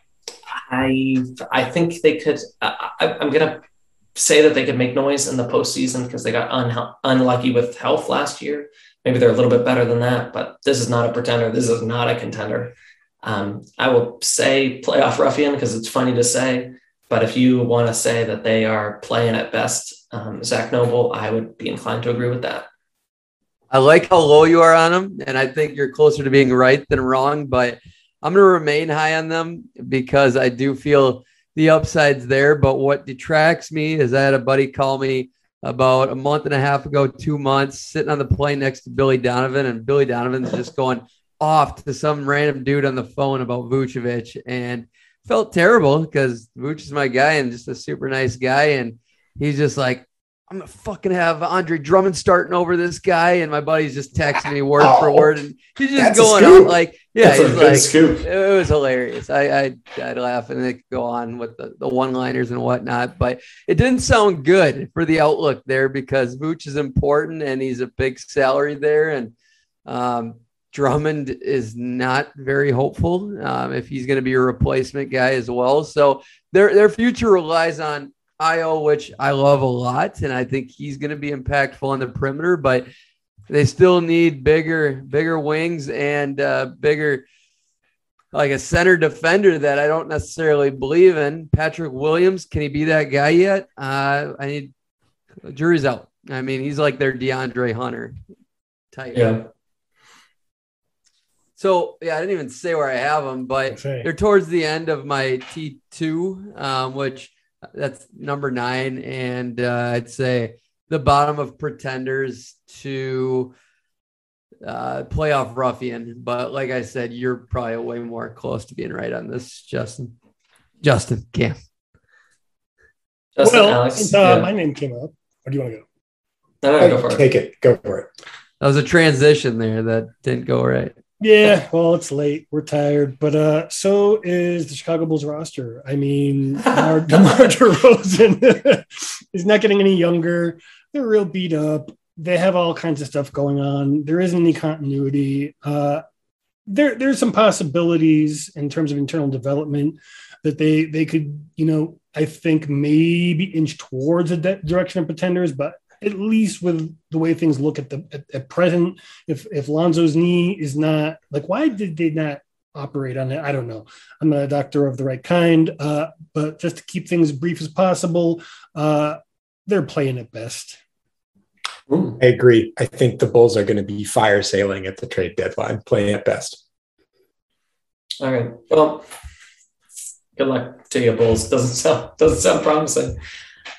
I I think they could, I, I, I'm going to say that they could make noise in the postseason because they got un- unlucky with health last year. Maybe they're a little bit better than that, but this is not a pretender. This is not a contender. Um, I will say playoff ruffian because it's funny to say, but if you want to say that they are playing at best, um, Zach Noble, I would be inclined to agree with that. I like how low you are on them, and I think you're closer to being right than wrong, but I'm going to remain high on them because I do feel the upside's there. But what detracts me is I had a buddy call me about a month and a half ago, two months, sitting on the plane next to Billy Donovan, and Billy Donovan's just going off to some random dude on the phone about Vucevic, and felt terrible because Vuce is my guy and just a super nice guy. And he's just like, I'm going to fucking have Andre Drummond starting over this guy. And my buddy's just texting me word oh, for word. And he's just going on like, yeah, That's he's a good like, scoop. It was hilarious. I, I, I'd laugh and they could go on with the, the one-liners and whatnot, but it didn't sound good for the outlook there because Vuce is important and he's a big salary there. And um, Drummond is not very hopeful um, if he's going to be a replacement guy as well. So their, their future relies on I O, which I love a lot, and I think he's going to be impactful on the perimeter, but they still need bigger, bigger wings and uh, bigger, like a center defender that I don't necessarily believe in. Patrick Williams, can he be that guy yet? Uh, I need jury's out. I mean, he's like their DeAndre Hunter type. Yeah. So, yeah, I didn't even say where I have them, but Okay. They're towards the end of my T two, um, which that's number nine. And uh, I'd say the bottom of pretenders to uh, playoff ruffian. But like I said, you're probably way more close to being right on this, Justin. Justin, Cam. Justin, well, Alex. since, uh, yeah. my name came up, where do you want to go? No, no, Hey, go for it. take it. Go for it. That was a transition there that didn't go right. Yeah, well, it's late. We're tired, but uh, so is the Chicago Bulls roster. I mean, DeMar, DeMar DeRozan is not getting any younger. They're real beat up. They have all kinds of stuff going on. There isn't any continuity. Uh, there, there's some possibilities in terms of internal development that they they could, you know, I think maybe inch towards a de- direction of pretenders, but at least with the way things look at the at, at present, if if Lonzo's knee is not like, why did they not operate on it? I don't know. I'm not a doctor of the right kind, uh, but just to keep things brief as possible, uh, they're playing at best. Ooh. I agree. I think the Bulls are going to be fire sailing at the trade deadline, playing at best. All right. Well, good luck to you, Bulls. Doesn't sound doesn't sound promising.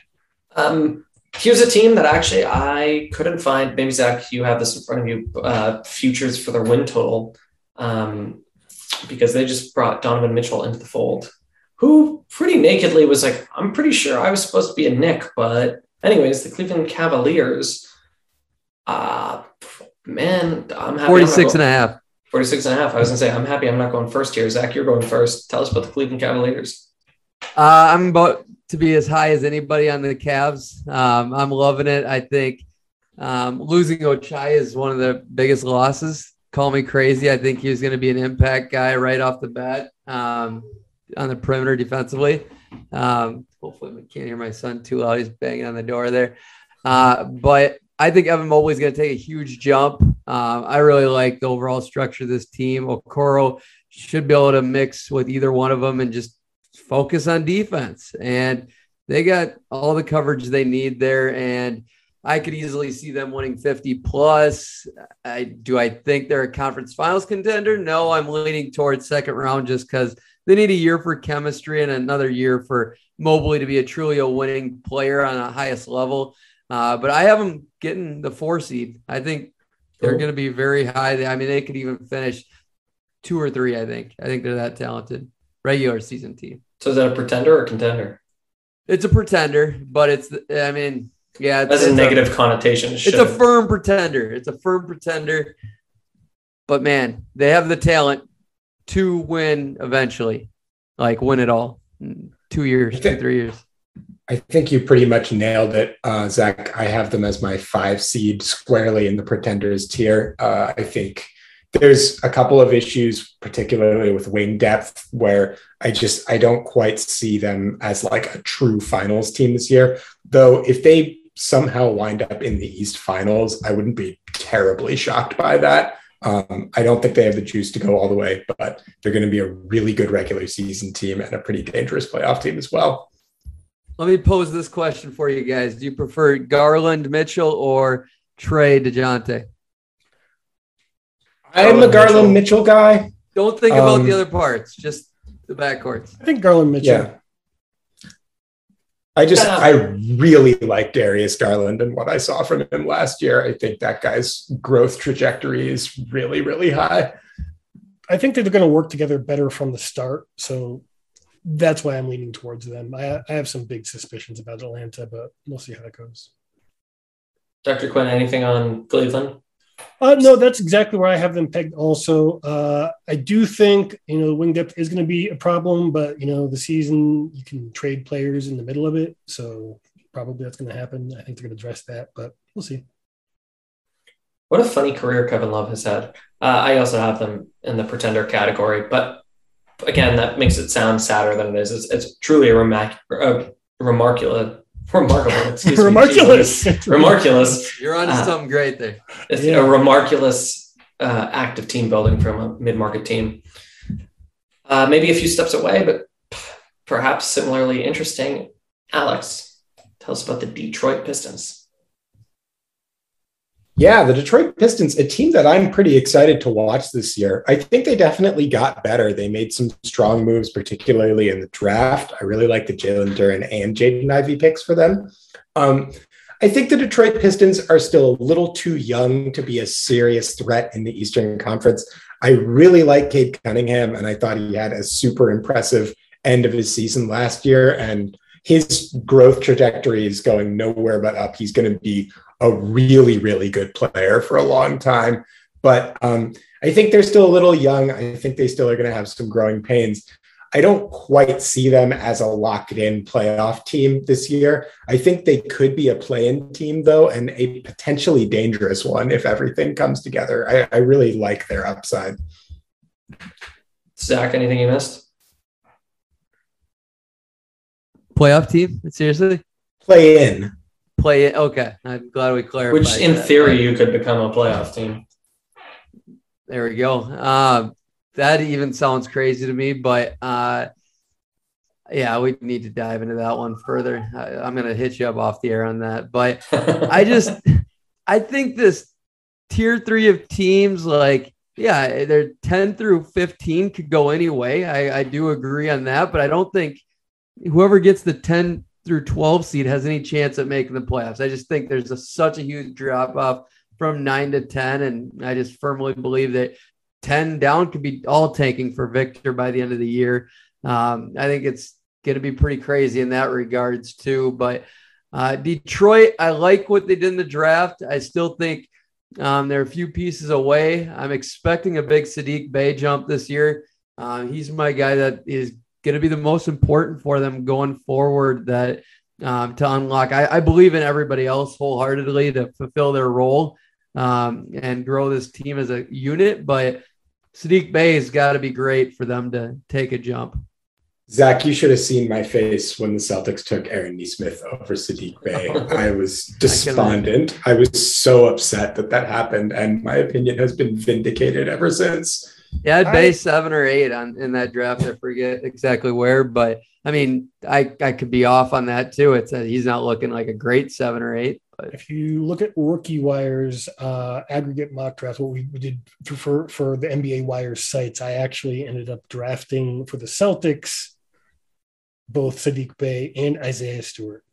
Um, here's a team that actually I couldn't find. Maybe Zach, you have this in front of you. Uh, futures for their win total, um, because they just brought Donovan Mitchell into the fold, who pretty nakedly was like, I'm pretty sure I was supposed to be a Knick, but anyways, the Cleveland Cavaliers. Uh, man, I'm happy. forty-six and a half. forty-six and a half. I was gonna say I'm happy I'm not going first here. Zach, you're going first. Tell us about the Cleveland Cavaliers. Uh, I'm about to be as high as anybody on the Cavs. Um, I'm loving it. I think um, losing Ochai is one of the biggest losses. Call me crazy. I think he was going to be an impact guy right off the bat um, on the perimeter defensively. Um, hopefully, I can't hear my son too loud. He's banging on the door there. Uh, but I think Evan Mobley is going to take a huge jump. Um, I really like the overall structure of this team. Okoro should be able to mix with either one of them and just focus on defense. And they got all the coverage they need there. And I could easily see them winning fifty plus. I, do I think they're a conference finals contender? No, I'm leaning towards second round just because they need a year for chemistry and another year for Mobley to be a truly a winning player on the highest level. Uh, but I have them getting the four seed. I think they're going to be very high. I mean, they could even finish two or three, I think. I think they're that talented. Regular season team. So is that a pretender or a contender? It's a pretender, but it's, I mean, yeah. It's, That's it's a negative a, connotation. It's a firm pretender. It's a firm pretender. But, man, they have the talent to win eventually. Like, win it all. In two years, two, three years. I think you pretty much nailed it, uh, Zach. I have them as my five seed squarely in the pretenders tier. Uh, I think there's a couple of issues, particularly with wing depth, where I just, I don't quite see them as like a true finals team this year. Though if they somehow wind up in the East Finals, I wouldn't be terribly shocked by that. Um, I don't think they have the juice to go all the way, but they're going to be a really good regular season team and a pretty dangerous playoff team as well. Let me pose this question for you guys. Do you prefer Garland, Mitchell, or Trey DeJounte? I'm a Garland Mitchell, Mitchell guy. Don't think about um, the other parts, just the backcourts. I think Garland Mitchell. Yeah. I just, I really like Darius Garland and what I saw from him last year. I think that guy's growth trajectory is really, really high. I think that they're going to work together better from the start. So that's why I'm leaning towards them. I, I have some big suspicions about Atlanta, but we'll see how that goes. Doctor Quinn, anything on Cleveland? Uh, no, that's exactly where I have them pegged also. Uh, I do think, you know, wing depth is going to be a problem, but, you know, the season, you can trade players in the middle of it. So probably that's going to happen. I think they're going to address that, but we'll see. What a funny career Kevin Love has had. Uh, I also have them in the pretender category, but again, that makes it sound sadder than it is. It's, it's truly a, remark- uh, remarkable Remarkable, excuse me. Remarkulous. Remarkulous. You're on to uh, something great there. It's yeah. a remarkulous uh, act of team building from a mid-market team. Uh, maybe a few steps away, but perhaps similarly interesting. Alex, tell us about the Detroit Pistons. Yeah, the Detroit Pistons, a team that I'm pretty excited to watch this year. I think they definitely got better. They made some strong moves, particularly in the draft. I really like the Jalen Duren and Jaden Ivey picks for them. Um, I think the Detroit Pistons are still a little too young to be a serious threat in the Eastern Conference. I really like Cade Cunningham, and I thought he had a super impressive end of his season last year, and his growth trajectory is going nowhere but up. He's going to be a really, really good player for a long time. But um, I think they're still a little young. I think they still are going to have some growing pains. I don't quite see them as a locked-in playoff team this year. I think they could be a play-in team, though, and a potentially dangerous one if everything comes together. I, I really like their upside. Zach, anything you missed? Playoff team? Seriously? Play-in. Play it. Okay. I'm glad we clarified. Which in that. theory you could become a playoff team. There we go. Um, that even sounds crazy to me, but uh, yeah, we need to dive into that one further. I, I'm going to hit you up off the air on that, but I just, I think this tier three of teams, like, yeah, they're ten through fifteen could go any way. I, I do agree on that, but I don't think whoever gets the ten through twelve seed has any chance at making the playoffs. I just think there's a, such a huge drop off from nine to ten. And I just firmly believe that ten down could be all tanking for Victor by the end of the year. Um, I think it's going to be pretty crazy in that regards too. But uh, Detroit, I like what they did in the draft. I still think um, they're a few pieces away. I'm expecting a big Saddiq Bey jump this year. Uh, he's my guy that is going to be the most important for them going forward, that um, to unlock. I, I believe in everybody else wholeheartedly to fulfill their role um, and grow this team as a unit. But Saddiq Bey has got to be great for them to take a jump. Zach, you should have seen my face when the Celtics took Aaron Nesmith over Saddiq Bey. I was despondent. I, I was so upset that that happened, and my opinion has been vindicated ever since. Yeah, I'd base seven or eight on in that draft. I forget exactly where, but I mean, I, I could be off on that too. It's a, he's not looking like a great seven or eight. But if you look at Rookie Wire's uh, aggregate mock draft, what we did for for the N B A Wire sites, I actually ended up drafting for the Celtics both Saddiq Bey and Isaiah Stewart.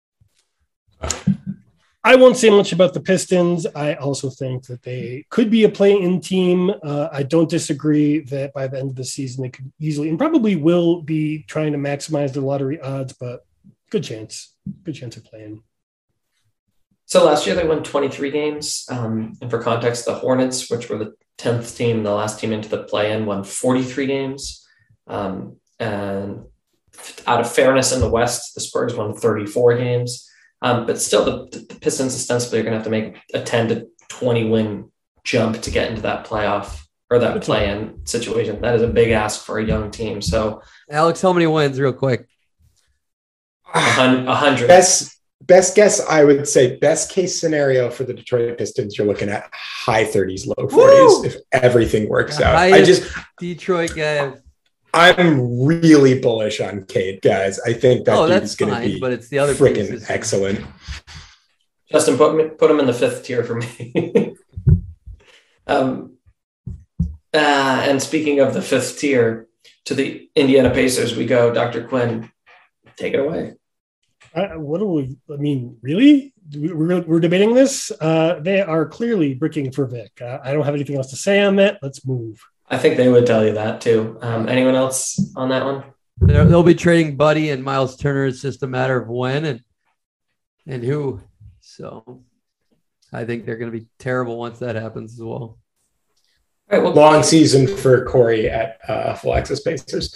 I won't say much about the Pistons. I also think that they could be a play-in team. Uh, I don't disagree that by the end of the season, they could easily and probably will be trying to maximize their lottery odds, but good chance. Good chance of playing. So last year they won twenty-three games. Um, and for context, the Hornets, which were the tenth team, the last team into the play-in, won forty-three games. Um, and out of fairness in the West, the Spurs won thirty-four games. Um, but still, the, the Pistons ostensibly are going to have to make a ten to twenty win jump to get into that playoff or that play-in situation. That is a big ask for a young team. So, Alex, how many wins, real quick? A hundred. Best best guess, I would say, best case scenario for the Detroit Pistons, you're looking at high thirties, low forties if everything works out. I just Detroit guy. I'm really bullish on Cade, guys. I think that oh, dude is going to be but it's the other freaking pieces. excellent. Justin, put me, put him in the fifth tier for me. um, uh, and speaking of the fifth tier, to the Indiana Pacers we go. Doctor Quinn, take it away. Uh, what do we? I mean, really? We're, we're debating this. Uh, they are clearly bricking for Vic. Uh, I don't have anything else to say on that. Let's move. I think they would tell you that too. Um, anyone else on that one? They're, they'll be trading Buddy and Miles Turner. It's just a matter of when and and who. So I think they're going to be terrible once that happens as well. All right, well, long season for Corey at uh, Full Access Pacers.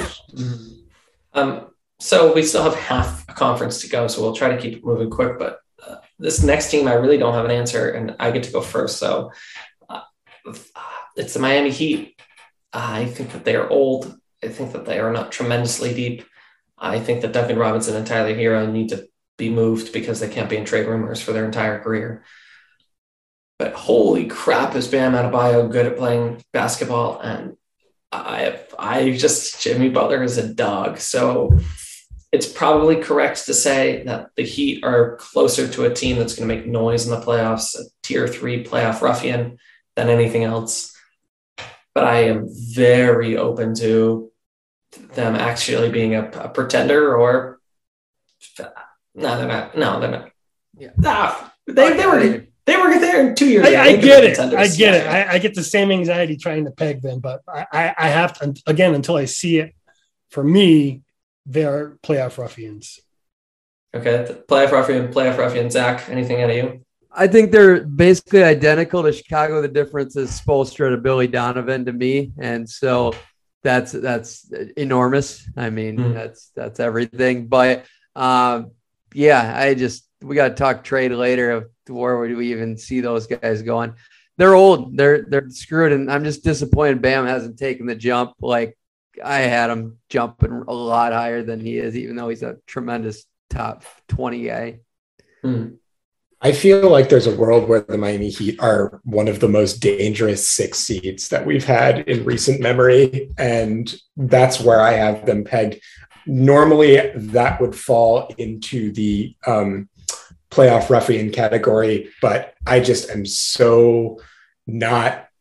um, so we still have half a conference to go, so we'll try to keep it moving quick. But uh, this next team, I really don't have an answer, and I get to go first. So. Uh, It's the Miami Heat. I think that they are old. I think that they are not tremendously deep. I think that Duncan Robinson and Tyler Hero need to be moved because they can't be in trade rumors for their entire career. But holy crap, is Bam Adebayo good at playing basketball? And I, I just, Jimmy Butler is a dog. So it's probably correct to say that the Heat are closer to a team that's going to make noise in the playoffs, a tier three playoff ruffian, than anything else. But I am very open to them actually being a, a pretender or no, they're not. No, they're not. Yeah. Ah, they, they were they were there in two years. I, I get it. I get it. I, I get the same anxiety trying to peg them, but I, I, I have to, again, until I see it, for me, they're playoff ruffians. Okay. Playoff ruffian, playoff ruffian. Zach, anything out of you? I think they're basically identical to Chicago. The difference is Spoelstra to Billy Donovan to me. And so that's, that's enormous. I mean, mm. that's, that's everything. But um, yeah, I just, we got to talk trade later of where would we even see those guys going. They're old. They're, they're screwed. And I'm just disappointed Bam hasn't taken the jump. Like I had him jumping a lot higher than he is, even though he's a tremendous top twenty guy. Mm. I feel like there's a world where the Miami Heat are one of the most dangerous six seeds that we've had in recent memory. And that's where I have them pegged. Normally that would fall into the um, playoff ruffian category, but I just am so not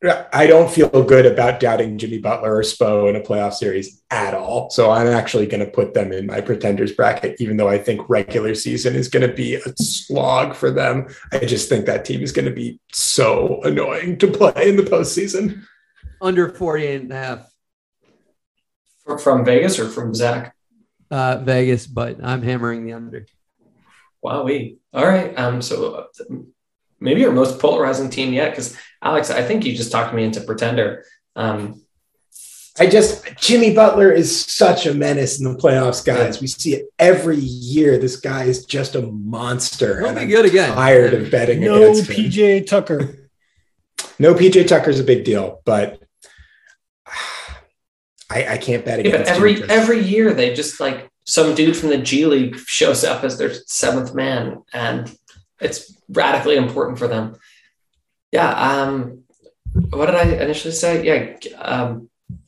I don't feel good about doubting Jimmy Butler or Spo in a playoff series at all. So I'm actually going to put them in my pretenders bracket, even though I think regular season is going to be a slog for them. I just think that team is going to be so annoying to play in the postseason. Under forty-eight and a half. From Vegas or from Zach? Uh, Vegas, but I'm hammering the under. Wow. All right. Um. So maybe your most polarizing team yet, because Alex, I think you just talked me into pretender. Um, I just, Jimmy Butler is such a menace in the playoffs, guys. We see it every year. This guy is just a monster. He'll and be I'm good again. Tired of betting no against him. P J Tucker. No P J Tucker's a big deal, but I, I can't bet yeah, against but every him. every year they just like some dude from the G League shows up as their seventh man, and it's radically important for them. Yeah. Um, what did I initially say? Yeah. Um,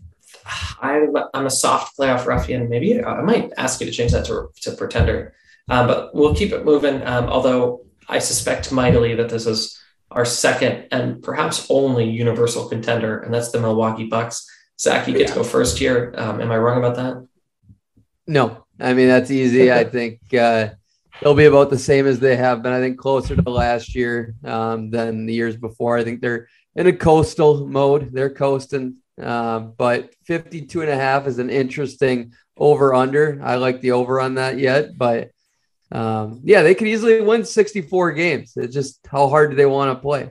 I, I'm a soft playoff ruffian. Maybe I might ask you to change that to, to pretender, um, but we'll keep it moving. Um, although I suspect mightily that this is our second and perhaps only universal contender, and that's the Milwaukee Bucks. Zach, you get yeah. to go first here. Um, am I wrong about that? No, I mean, that's easy. I think uh, they'll be about the same as they have been. I think closer to last year um, than the years before. I think they're in a coastal mode. They're coasting, uh, but fifty-two and a half is an interesting over under. I like the over on that yet, but um, yeah, they could easily win sixty-four games. It's just how hard do they want to play?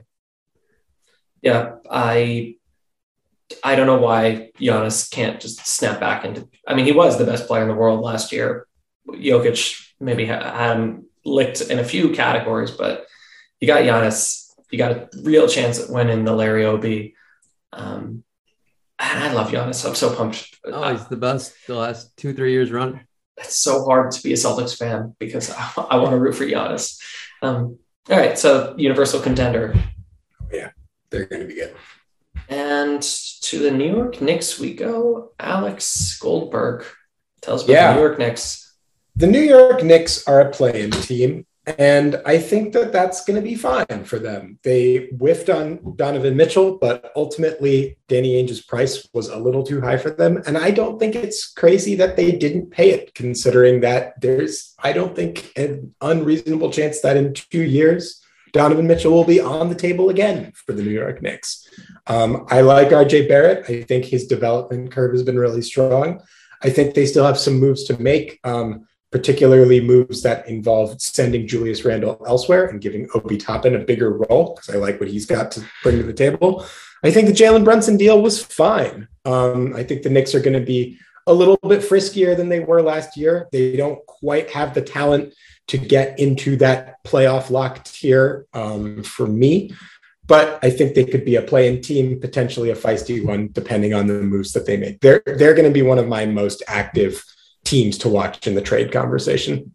Yeah, I I don't know why Giannis can't just snap back into. I mean, he was the best player in the world last year. Jokic maybe had him licked in a few categories, but you got Giannis. You got a real chance at winning the Larry O B. Um, and I love Giannis. I'm so pumped. Oh, he's the best the last two, three years running. It's so hard to be a Celtics fan because I, I want to root for Giannis. Um, all right, so universal contender. Yeah, they're going to be good. And to the New York Knicks we go. Alex Goldberg, tell us about yeah. the New York Knicks. The New York Knicks are a play-in team, and I think that that's going to be fine for them. They whiffed on Donovan Mitchell, but ultimately Danny Ainge's price was a little too high for them. And I don't think it's crazy that they didn't pay it, considering that there's, I don't think, an unreasonable chance that in two years, Donovan Mitchell will be on the table again for the New York Knicks. Um, I like R J Barrett. I think his development curve has been really strong. I think they still have some moves to make, um, particularly moves that involve sending Julius Randle elsewhere and giving Obi Toppin a bigger role, because I like what he's got to bring to the table. I think the Jalen Brunson deal was fine. Um, I think the Knicks are going to be a little bit friskier than they were last year. They don't quite have the talent to get into that playoff lock tier um, for me. But I think they could be a play-in team, potentially a feisty one, depending on the moves that they make. They're, they're going to be one of my most active teams to watch in the trade conversation.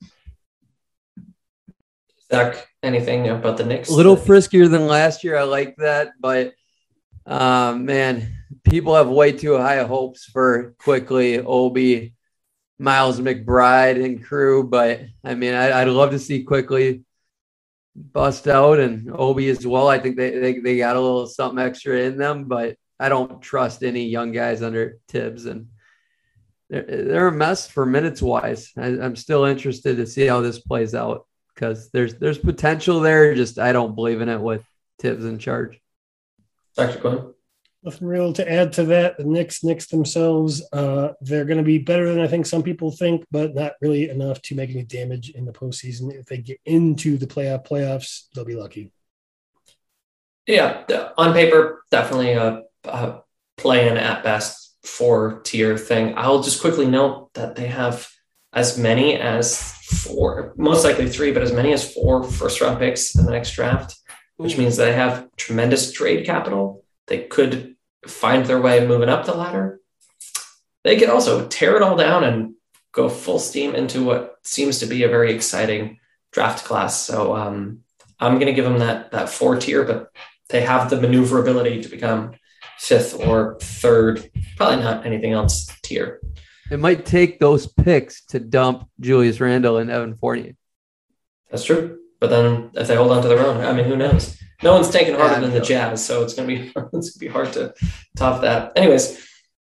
Zach, anything about the Knicks? A little friskier than last year. I like that. But, um, man, people have way too high hopes for Quickly, Obi, Miles McBride, and crew. But, I mean, I, I'd love to see Quickly bust out and Obi as well. I think they, they they got a little something extra in them, but I don't trust any young guys under Tibbs, and they're, they're a mess for minutes wise. I, I'm still interested to see how this plays out because there's there's potential there. Just I don't believe in it with Tibbs in charge. Doctor Quinn. Nothing real to add to that. The Knicks, Knicks themselves, uh, they're going to be better than I think some people think, but not really enough to make any damage in the postseason. If they get into the playoff playoffs, they'll be lucky. Yeah, on paper, definitely a, a play-in at best four-tier thing. I'll just quickly note that they have as many as four, most likely three, but as many as four first-round picks in the next draft, which means they have tremendous trade capital. They could find their way moving up the ladder. They could also tear it all down and go full steam into what seems to be a very exciting draft class. So um, I'm going to give them that that four tier, but they have the maneuverability to become fifth or third, probably not anything else tier. It might take those picks to dump Julius Randle and Evan Fournier. That's true. But then if they hold on to their own, I mean, who knows? No one's taking harder Yeah, than the no. Jazz, so it's gonna be it's gonna be hard to top that. Anyways,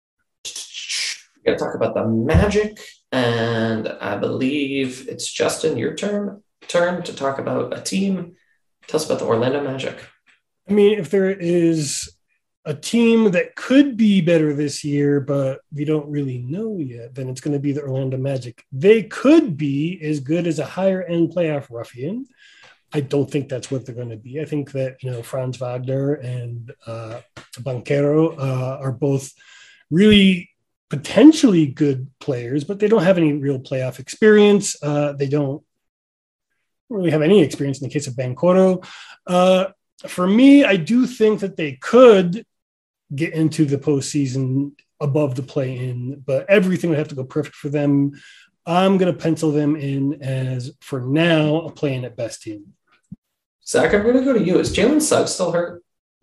we gotta talk about the Magic, and I believe it's Justin, your turn turn to talk about a team. Tell us about the Orlando Magic. I mean, if there is a team that could be better this year, but we don't really know yet, then it's going to be the Orlando Magic. They could be as good as a higher end playoff ruffian. I don't think that's what they're going to be. I think that, you know, Franz Wagner and uh, Banchero uh, are both really potentially good players, but they don't have any real playoff experience. Uh, they don't really have any experience in the case of Banchero. Uh, for me, I do think that they could get into the postseason above the play-in, but everything would have to go perfect for them. I'm going to pencil them in as, for now, a play-in at best team. Zach, I'm going to go to you. Is Jalen Suggs still hurt?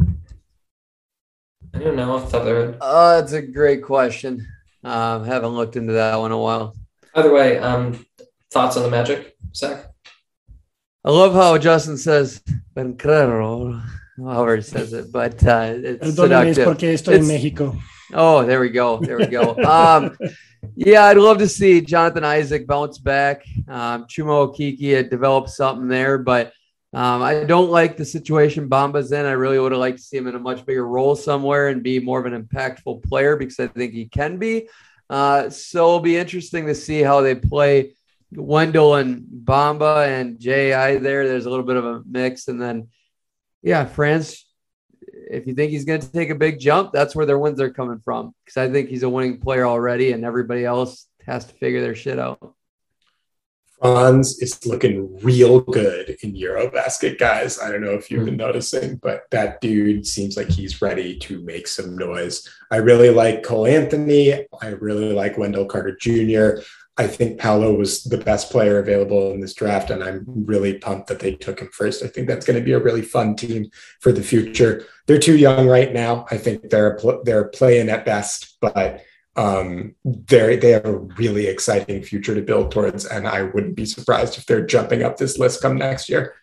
I don't know off the top of their head. Uh, it's a great question. Um, haven't looked into that one in a while. Either way, um, thoughts on the Magic, Zach? I love how Justin says Banchero, however he says it, but uh, it's Perdóname, es seductive. porque estoy en It's- Mexico. Oh, there we go. There we go. Um, yeah, I'd love to see Jonathan Isaac bounce back. Um, Chuma Okeke had developed something there, but um, I don't like the situation Bamba's in. I really would have liked to see him in a much bigger role somewhere and be more of an impactful player because I think he can be. Uh, so it'll be interesting to see how they play Wendell and Bamba and J I there. There's a little bit of a mix. And then, yeah, France, if you think he's going to take a big jump, that's where their wins are coming from. Because I think he's a winning player already, and everybody else has to figure their shit out. Franz is looking real good in Eurobasket, guys. I don't know if you've been noticing, but that dude seems like he's ready to make some noise. I really like Cole Anthony. I really like Wendell Carter Junior I think Paolo was the best player available in this draft, and I'm really pumped that they took him first. I think that's going to be a really fun team for the future. They're too young right now. I think they're they're playing at best, but um, they they have a really exciting future to build towards, and I wouldn't be surprised if they're jumping up this list come next year.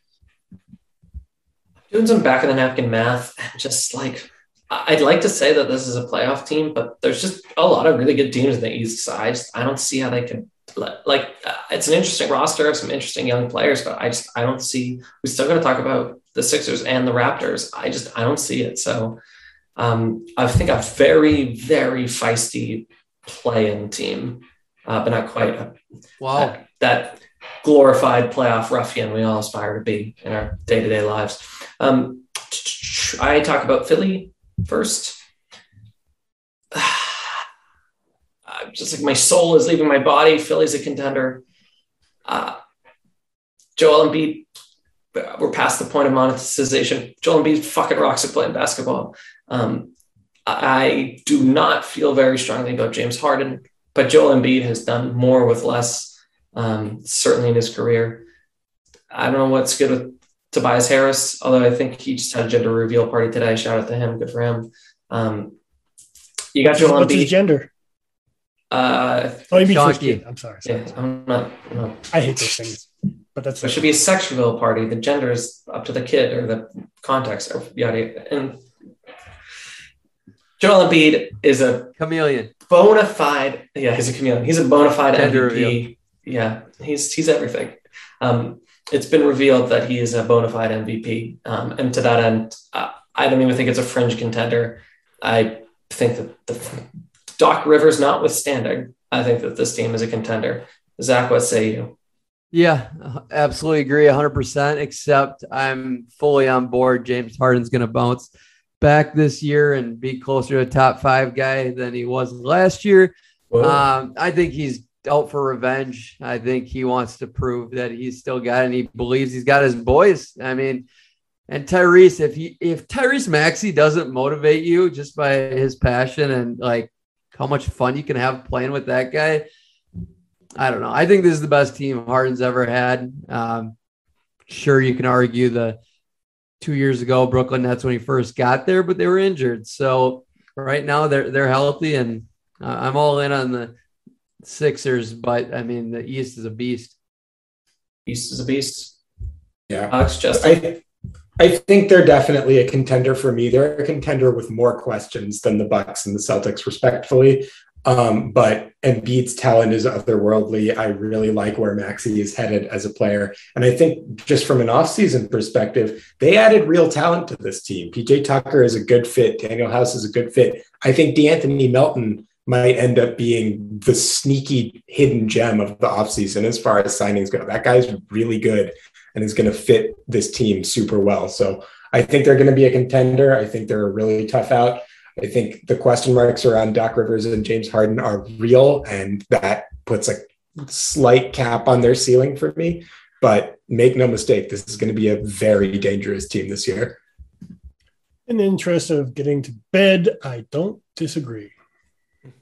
Doing some back of the napkin math, and just like I'd like to say that this is a playoff team, but there's just a lot of really good teams in the East side. I, just, I don't see how they could like. Uh, it's an interesting roster of some interesting young players, but I just I don't see. We still got to talk about the Sixers and the Raptors. I just I don't see it. So um, I think a very very feisty play-in team, uh, but not quite. Wow. That, that glorified playoff ruffian we all aspire to be in our day-to-day lives. Um, I talk about Philly first. Uh, just like my soul is leaving my body. Philly's a contender. Uh, Joel Embiid, we're past the point of monetization. Joel Embiid fucking rocks at playing basketball. Um, I do not feel very strongly about James Harden, but Joel Embiid has done more with less, um, certainly in his career. I don't know what's good with Tobias Harris, although I think he just had a gender reveal party today. Shout out to him. Good for him. Um, you got Joel What's Embiid. his gender? Uh, Oh, you mean first Donkey. kid. I'm sorry. sorry, yeah, sorry. I'm not, I'm not. I hate those things, but that's There should be a sex reveal party. The gender is up to the kid or the context or yada. And Joel Embiid is a Chameleon. bona fide. Yeah, he's a chameleon. He's a bona fide Gender M V P. reveal. Yeah, he's he's everything. Um, it's been revealed that he is a bona fide M V P, um, and to that end, uh, I don't even think it's a fringe contender. I think that the Doc Rivers notwithstanding, I think that this team is a contender. Zach, what say you? Yeah, absolutely agree one hundred percent, except I'm fully on board. James Harden's going to bounce back this year and be closer to a top five guy than he was last year. Um, I think he's out for revenge. I think he wants to prove that he's still got it and he believes he's got his boys. I mean, and Tyrese, if he, if Tyrese Maxey doesn't motivate you just by his passion and like how much fun you can have playing with that guy, I don't know. I think this is the best team Harden's ever had. Um, sure, you can argue the two years ago Brooklyn Nets when he first got there, but they were injured. So right now they're they're healthy, and uh, I'm all in on the Sixers. But I mean, the East is a beast. East is a beast. Yeah. Alex, Justin. I I think they're definitely a contender for me. They're a contender with more questions than the Bucks and the Celtics, respectfully. Um, but Embiid's talent is otherworldly. I really like where Maxey is headed as a player. And I think just from an offseason perspective, they added real talent to this team. P J Tucker is a good fit. Daniel House is a good fit. I think DeAnthony Melton might end up being the sneaky hidden gem of the offseason as far as signings go. That guy's really good and is going to fit this team super well. So I think they're going to be a contender. I think they're a really tough out. I think the question marks around Doc Rivers and James Harden are real, and that puts a slight cap on their ceiling for me. But make no mistake, this is going to be a very dangerous team this year. In the interest of getting to bed, I don't disagree. It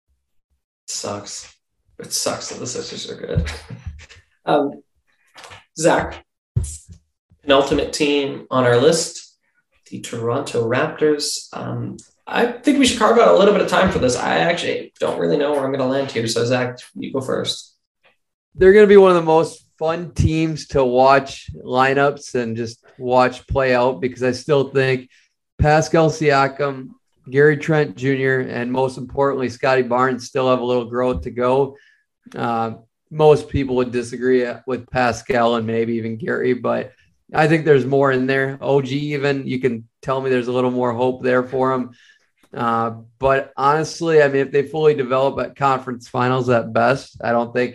sucks. It sucks that the Sixers are good. um, Zach, penultimate team on our list, the Toronto Raptors. Um, I think we should carve out a little bit of time for this. I actually don't really know where I'm going to land here. So, Zach, you go first. They're going to be one of the most fun teams to watch lineups and just watch play out, because I still think Pascal Siakam, Gary Trent Junior, and most importantly, Scotty Barnes still have a little growth to go. Uh, most people would disagree with Pascal and maybe even Gary, but I think there's more in there. O G, even, you can tell me there's a little more hope there for him. Uh, but honestly, I mean, if they fully develop at conference finals at best, I don't think,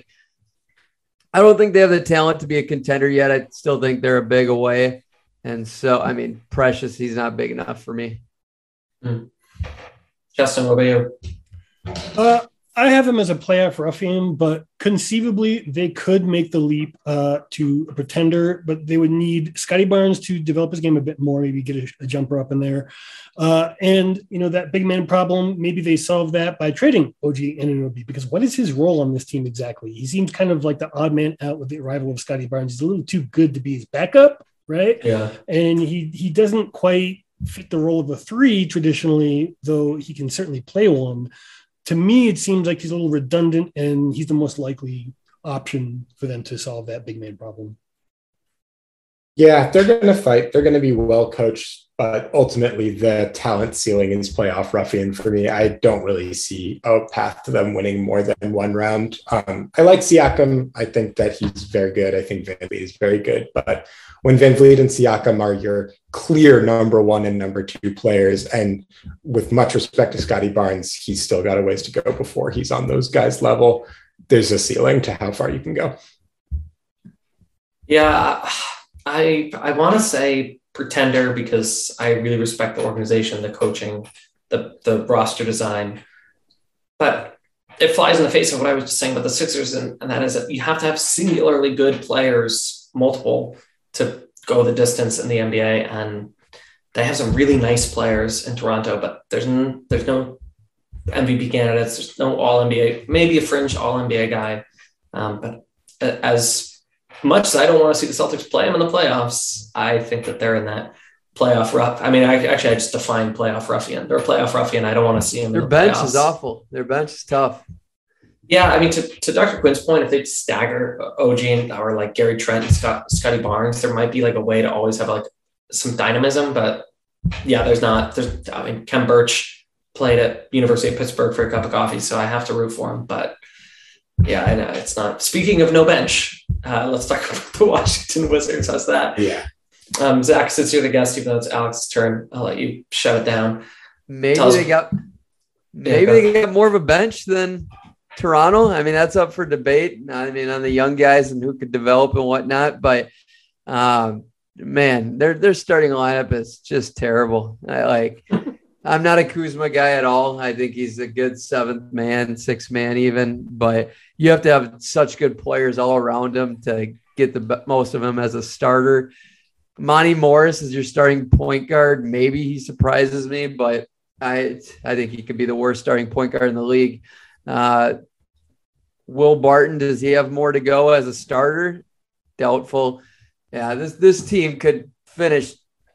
I don't think they have the talent to be a contender yet. I still think they're a big away. And so, I mean, Precious, he's not big enough for me. Mm. Justin, what about you? Uh, I have him as a playoff ruffian, but conceivably they could make the leap uh, to a pretender, but they would need Scotty Barnes to develop his game a bit more, maybe get a, a jumper up in there. Uh, and, you know, that big man problem, maybe they solve that by trading O G Anunoby, because what is his role on this team exactly? He seems kind of like the odd man out with the arrival of Scotty Barnes. He's a little too good to be his backup, right? Yeah. And he he doesn't quite fit the role of a three traditionally, though he can certainly play one. To me, it seems like he's a little redundant, and he's the most likely option for them to solve that big man problem. Yeah, they're going to fight. They're going to be well coached, but ultimately the talent ceiling is playoff ruffian for me. I don't really see a path to them winning more than one round. Um, I like Siakam. I think that he's very good. I think Van Vliet is very good. But when Van Vliet and Siakam are your clear number one and number two players, and with much respect to Scotty Barnes, he's still got a ways to go before he's on those guys' level. There's a ceiling to how far you can go. Yeah, I I want to say pretender because I really respect the organization, the coaching, the the roster design. But it flies in the face of what I was just saying about the Sixers, and, and that is that you have to have singularly good players, multiple, to go the distance in the N B A. And they have some really nice players in Toronto, but there's n- there's no M V P candidates. There's no all N B A, maybe a fringe all N B A guy. Um, but as much as I don't want to see the Celtics play them in the playoffs, I think that they're in that playoff rough. I mean, I actually, I just define playoff ruffian. They're a playoff ruffian. I don't want to see them Their in the bench playoffs. is awful. Their bench is tough. Yeah, I mean, to, to Doctor Quinn's point, if they stagger O G and, or like Gary Trent and Scott, Scotty Barnes, there might be like a way to always have like some dynamism. But yeah, there's not. There's, I mean, Ken Birch played at University of Pittsburgh for a cup of coffee, so I have to root for him. But yeah, I know it's not. Speaking of no bench, uh, let's talk about the Washington Wizards. How's that? Yeah. Um, Zach, since you're the guest, even though it's Alex's turn, I'll let you shut it down. Maybe Tell they us- got maybe Yeah, go. they got more of a bench than Toronto. I mean, that's up for debate. I mean, on the young guys and who could develop and whatnot. But um, man, their their starting lineup is just terrible. I like. I'm not a Kuzma guy at all. I think he's a good seventh man, sixth man even. But you have to have such good players all around him to get the be- most of them as a starter. Monty Morris is your starting point guard. Maybe he surprises me, but I I think he could be the worst starting point guard in the league. Uh, Will Barton, does he have more to go as a starter? Doubtful. Yeah, this this team could finish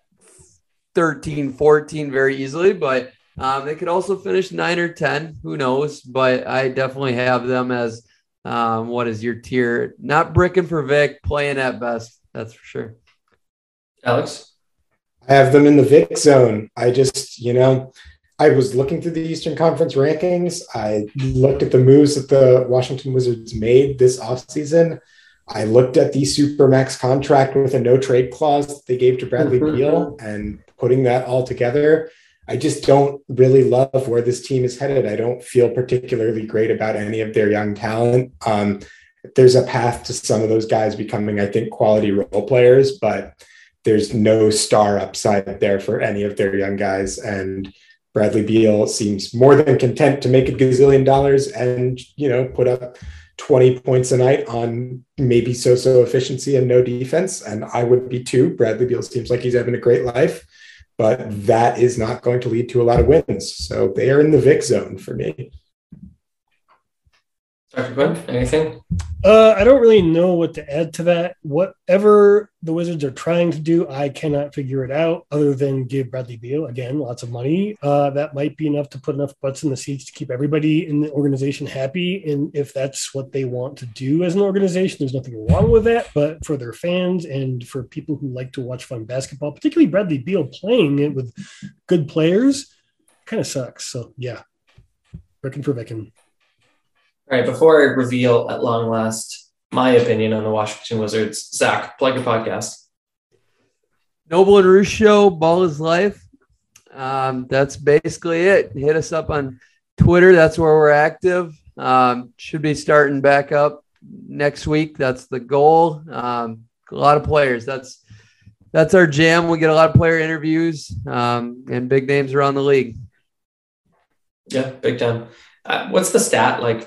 thirteen, fourteen very easily, but um, they could also finish nine or ten. Who knows? But I definitely have them as um, what is your tier? Not bricking for Vic, playing at best. That's for sure. Alex? I have them in the Vic zone. I just, you know, I was looking through the Eastern Conference rankings. I looked at the moves that the Washington Wizards made this offseason. I looked at the Supermax contract with a no trade clause that they gave to Bradley mm-hmm. Beal, and putting that all together, I just don't really love where this team is headed. I don't feel particularly great about any of their young talent. Um, there's a path to some of those guys becoming, I think, quality role players, but there's no star upside there for any of their young guys. And Bradley Beal seems more than content to make a gazillion dollars and, you know, put up twenty points a night on maybe so-so efficiency and no defense. And I would be too. Bradley Beal seems like he's having a great life, but that is not going to lead to a lot of wins. So they are in the Vic zone for me. Doctor Quinn, anything? Uh, I don't really know what to add to that. Whatever the Wizards are trying to do, I cannot figure it out other than give Bradley Beal, again, lots of money. Uh, that might be enough to put enough butts in the seats to keep everybody in the organization happy. And if that's what they want to do as an organization, there's nothing wrong with that. But for their fans and for people who like to watch fun basketball, particularly Bradley Beal playing it with good players, kind of sucks. So, yeah, Rickin' for Vickin'. All right, before I reveal at long last my opinion on the Washington Wizards, Zach, plug your podcast. Noble and Roos Show, Ball is Life. Um, that's basically it. Hit us up on Twitter. That's where we're active. Um, should be starting back up next week. That's the goal. Um, a lot of players. That's that's our jam. We get a lot of player interviews um, and big names around the league. Yeah, big time. Uh, what's the stat? Like,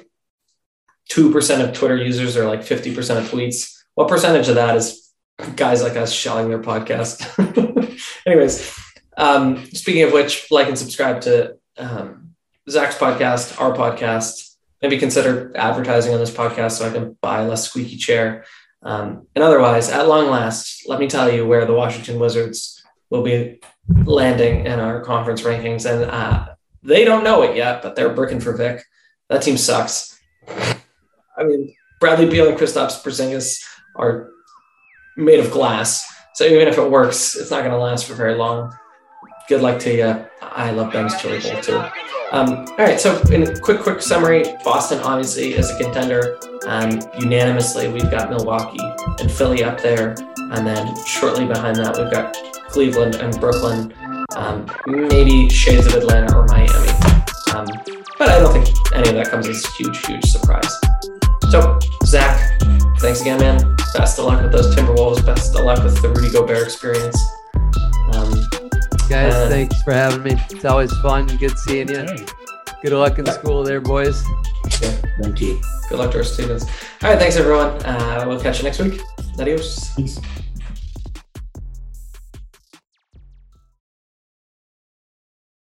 two percent of Twitter users are like fifty percent of tweets. What percentage of that is guys like us shelling their podcast? Anyways, um, speaking of which, like and subscribe to um, Zach's podcast, our podcast. Maybe consider advertising on this podcast so I can buy a less squeaky chair. Um, and otherwise, at long last, let me tell you where the Washington Wizards will be landing in our conference rankings. And uh, they don't know it yet, but they're bricking for Vic. That team sucks. I mean, Bradley Beal and Kristaps Porzingis are made of glass. So even if it works, it's not going to last for very long. Good luck to you. I love Ben's Chili Bowl too. Um, all right, so in a quick, quick summary, Boston obviously is a contender. Um, unanimously, we've got Milwaukee and Philly up there. And then shortly behind that, we've got Cleveland and Brooklyn. Um, maybe shades of Atlanta or Miami. Um, but I don't think any of that comes as a huge, huge surprise. So, Zach, thanks again, man. Best of luck with those Timberwolves. Best of luck with the Rudy Gobert experience. Um, Guys, uh, thanks for having me. It's always fun. Good seeing you. Good luck in school there, boys. Yeah, thank you. Good luck to our students. All right, thanks, everyone. Uh, we'll catch you next week. Adios. Peace.